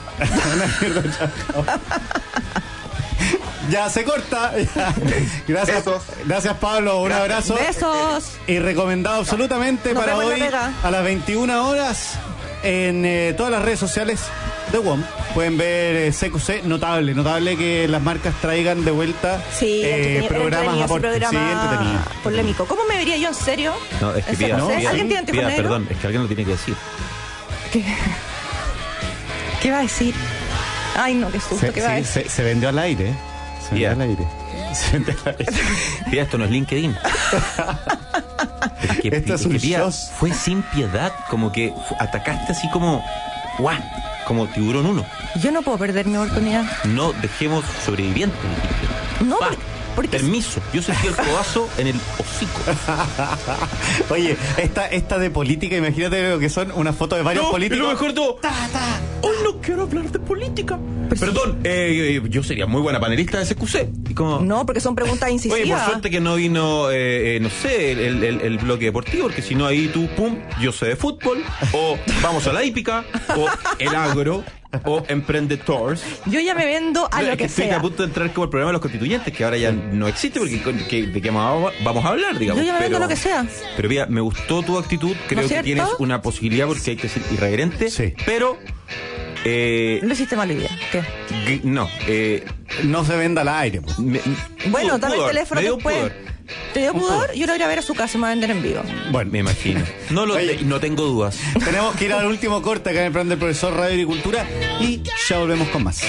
Ya se corta. Gracias. Besos. Gracias, Pablo. Un abrazo. Besos. Y recomendado absolutamente Nos para vemos hoy en la Vega. a las 21 horas en todas las redes sociales de WOM. Pueden ver CQC. Notable que las marcas traigan de vuelta programas a programa polémico. ¿Cómo me vería yo en serio? No, es que ¿En Pía, CQC? ¿Alguien tiene anteojos negros? perdón, es que alguien lo tiene que decir. ¿Qué va a decir? Ay, no, qué susto, ¿qué va a decir? Se vendió al aire. Se vendió al aire. Pía, esto no es LinkedIn. Esto es un Pía, show. fue sin piedad, como que atacaste así como ¡guau! Como tiburón 1. Yo no puedo perder mi oportunidad. No dejemos sobrevivientes. No, Va, porque permiso, yo sentí el codazo en el hocico. Oye, esta de política, imagínate lo que son una foto de varios políticos. Lo mejor todo. Hoy no quiero hablar de política. Perdón, yo sería muy buena panelista de SQC. No, porque son preguntas incisivas. Oye, por suerte que no vino, no sé, el bloque deportivo, porque si no ahí tú, pum, yo sé de fútbol, o vamos a la hípica, o el agro, o Emprendedores. Yo ya me vendo a lo que estoy sea. a punto de entrar como el programa de los constituyentes, que ahora ya no existe, porque de qué vamos a hablar, digamos. Yo ya me vendo lo que sea. Pero mira, me gustó tu actitud, creo que tienes una posibilidad, porque hay que ser irreverente, pero... no hiciste mala idea. ¿Qué? No. No se venda al aire. Pues. Bueno, dame el teléfono después. ¿Te dio pudor? Yo lo voy a ver a su casa y me va a vender en vivo. Bueno, me imagino. No tengo dudas. Tenemos que ir al último corte acá en el plan del profesor Radio Agricultura y ya volvemos con más.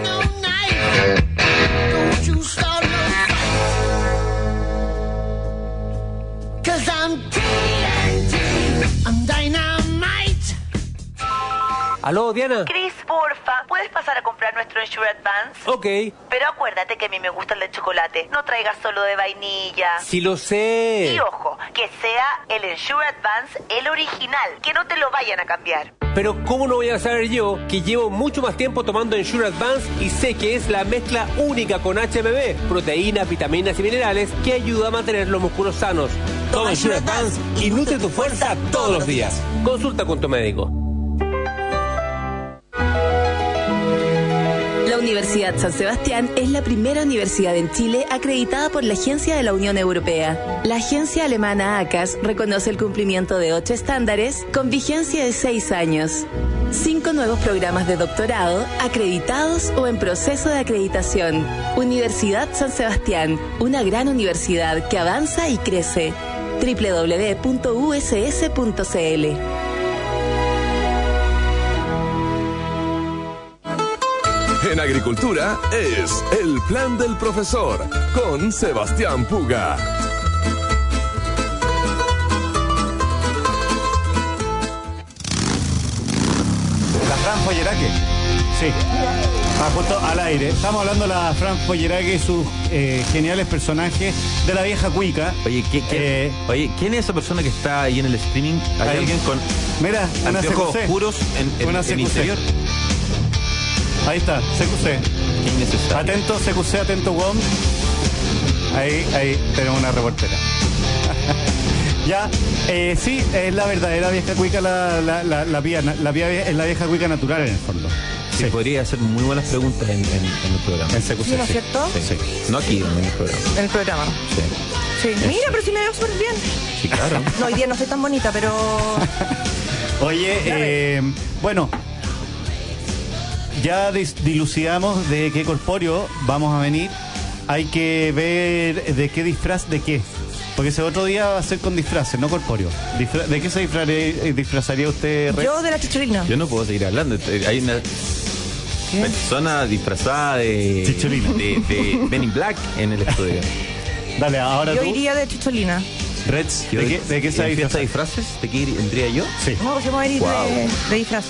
Aló, Diana. Chris, porfa, ¿puedes pasar a comprar nuestro Ensure Advance? Ok. Pero acuérdate que a mí me gusta el de chocolate. No traigas solo de vainilla. Sí lo sé. Y ojo, que sea el Ensure Advance, el original. Que no te lo vayan a cambiar. Pero ¿cómo no voy a saber yo que llevo mucho más tiempo tomando Ensure Advance y sé que es la mezcla única con HMB, proteínas, vitaminas y minerales que ayuda a mantener los músculos sanos? Toma Ensure Advance y nutre tu fuerza todos los días. Consulta con tu médico. La Universidad San Sebastián es la primera universidad en Chile acreditada por la Agencia de la Unión Europea. La agencia alemana ACAS reconoce el cumplimiento de 8 estándares con vigencia de 6 años. 5 nuevos programas de doctorado acreditados o en proceso de acreditación. Universidad San Sebastián, una gran universidad que avanza y crece. www.uss.cl. En agricultura es el plan del profesor con Sebastián Puga. La Fran Folleraque. Sí. Justo al aire. Estamos hablando de la Fran Folleraque y sus geniales personajes de la vieja cuica. Oye, ¿quién es esa persona que está ahí en el streaming? ¿Hay alguien con anteojos oscuros en interior? Ahí está, CQC. Innecesario. Atento, CQC, atento, WOM. Ahí tenemos una reportera. Ya, sí, es la verdadera vieja cuica, la pía es la vieja cuica natural en el fondo. Sí, podría hacer muy buenas preguntas en el programa. En CQC, ¿Sí, no es cierto? Sí. No aquí, en el programa. En el programa. Sí. Mira, pero si me veo súper bien. Sí, claro. No, hoy día no soy tan bonita, pero... Oye, bueno, ya dilucidamos de qué corpóreo vamos a venir. Hay que ver de qué disfraz, de qué. Porque ese otro día va a ser con disfraces, no corpóreo. ¿De qué se disfrazaría usted, Rex? Yo de la chicholina. Yo no puedo seguir hablando. Hay una persona disfrazada de Chicholina. de Men in Black en el estudio. Dale, ahora Yo tú. iría de chicholina. Reds, ¿de qué se fiesta de disfraces? ¿De qué vendría yo? Sí. No, pues vamos a ir Wow. de disfraz.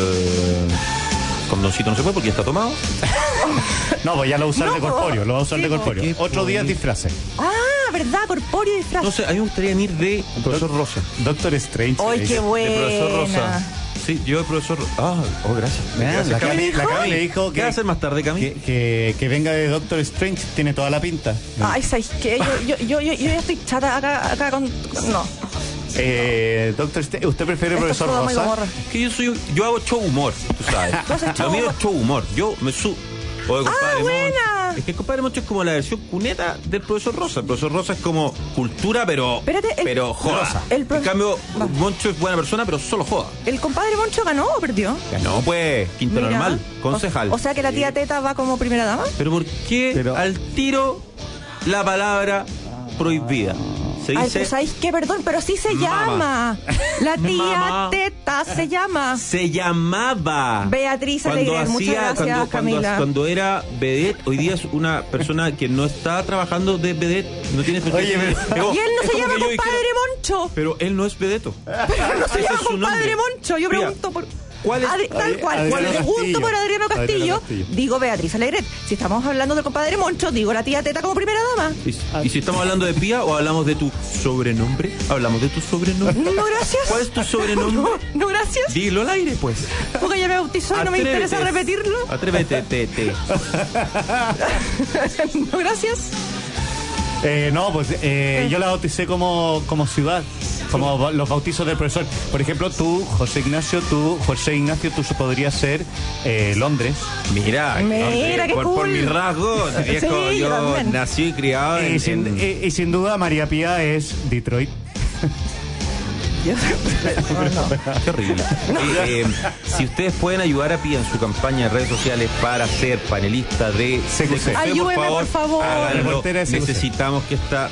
Condoncito no se puede porque ya está tomado. No, pues ya lo va a usar No, de corpóreo, lo va a usar sí, de corpóreo. ¿qué Otro día disfraces. Ah, ¿verdad? Corpóreo y disfraz. No sé, a mí me gustaría ir de profesor Rosa. Doctor Strange. ¡Ay, qué buena! De profesor Rosa. Sí, yo de profesor Rosa. Gracias. La Gracias, Cami le dijo ¿Qué va a hacer más tarde, Cami? que venga de Doctor Strange, tiene toda la pinta. Ay, ¿sabes qué? Yo ya estoy chata acá con... No. Doctor Strange, ¿usted prefiere Esto profesor es todo muy Rosa? gomorra. Que yo hago show humor, tú sabes. ¿Tú haces show Lo mío humor? es show humor. Yo me subo. Oye, compadre buena. Moncho. Es que el compadre Moncho es como la versión cuneta del profesor Rosa. El profesor Rosa es como cultura, pero Espérate, pero joda. el En cambio, Moncho es buena persona, pero solo joda. ¿El compadre Moncho ganó o perdió? Ganó, pues, quinto Mira. normal, concejal. O sea que la tía Teta va como primera dama. Pero ¿por qué al tiro la palabra prohibida? Se Ay, dice... pues ¿sabéis qué? Perdón, pero sí se llama. La tía Mamá. Teta se llama. Se llamaba Beatriz Alegre. Muchas gracias, Camila. Cuando era vedette, hoy día es una persona que no está trabajando de vedette, no tiene por qué. Oye, Y él no se llama compadre Moncho. Pero él no es vedeto. Pero no se Ese llama es su compadre nombre. Moncho. Yo Mira, pregunto por... ¿cuál es? Tal cual. Adriano Cuando pregunto Castillo. por Adriano Castillo, Adriano Castillo. digo Beatriz Alegret. Si estamos hablando del compadre Moncho, digo la tía Teta como primera dama. ¿Y si estamos hablando de Pía o hablamos de tu sobrenombre? ¿Hablamos de tu sobrenombre? No, gracias. ¿Cuál es tu sobrenombre? No, gracias. Dilo al aire, pues. Porque ya me bautizó y no me Atrévete. interesa repetirlo. Atrévete, No, gracias. No, pues yo la bauticé como ciudad, como los bautizos del profesor. Por ejemplo, tú, José Ignacio, tú podrías ser Londres. Mira, qué por cool. mis rasgos, viejo, Sí, yo yo también. nací y criado Y sin duda, María Pía es Detroit. Qué horrible. Si ustedes pueden ayudar a Pía en su campaña de redes sociales para ser panelista de CQC. Ayúdeme, por favor. háganlo. Reportera de CQC. Necesitamos que esta...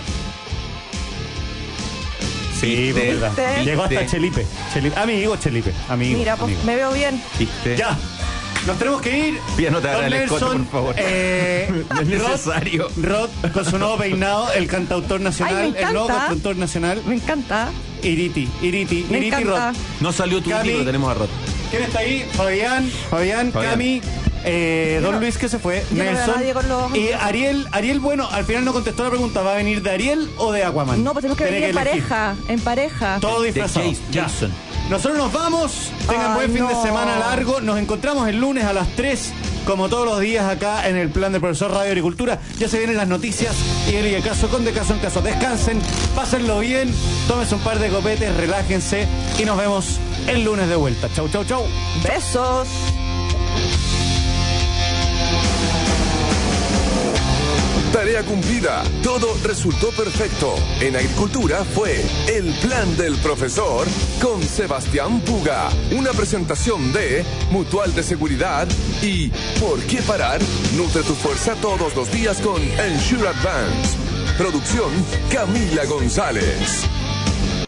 Sí, ¿Viste? verdad. ¿Viste? Llegó hasta Chelipe. Amigo Chelipe. Amigo. Mira, pues amigo. me veo bien. ¿Viste? Ya. Nos tenemos que ir. Pía, no te hagas Don el escote, Nelson, por favor. No es necesario. Rod, con su nuevo peinado, el cantautor nacional, Ay, me el nuevo encanta. cantautor nacional, Me encanta. Iriti Me encanta. Rod. No salió tu Cami. tío, tenemos a Rod. ¿Quién está ahí? Fabián, Cami, Don Luis que se fue, yo no veo a Nelson nadie con los- y Ariel, bueno, al final no contestó la pregunta, ¿va a venir de Ariel o de Aquaman? No, pues tenemos que Tiene venir en elegir. pareja. En pareja. Todo De disfrazado. Ya. Jason. Nosotros nos vamos, tengan Ay, buen fin de no. semana largo, nos encontramos el lunes a las 3, como todos los días acá en el plan del profesor Radio Agricultura. Ya se vienen las noticias y el de caso con de caso en caso. Descansen, pásenlo bien, tómense un par de copetes, relájense y nos vemos el lunes de vuelta. Chau, chau, chau. Besos. Tarea cumplida. Todo resultó perfecto. En agricultura fue El Plan del Profesor con Sebastián Puga. Una presentación de Mutual de Seguridad y ¿Por qué parar? Nutre tu fuerza todos los días con Ensure Advance. Producción Camila González.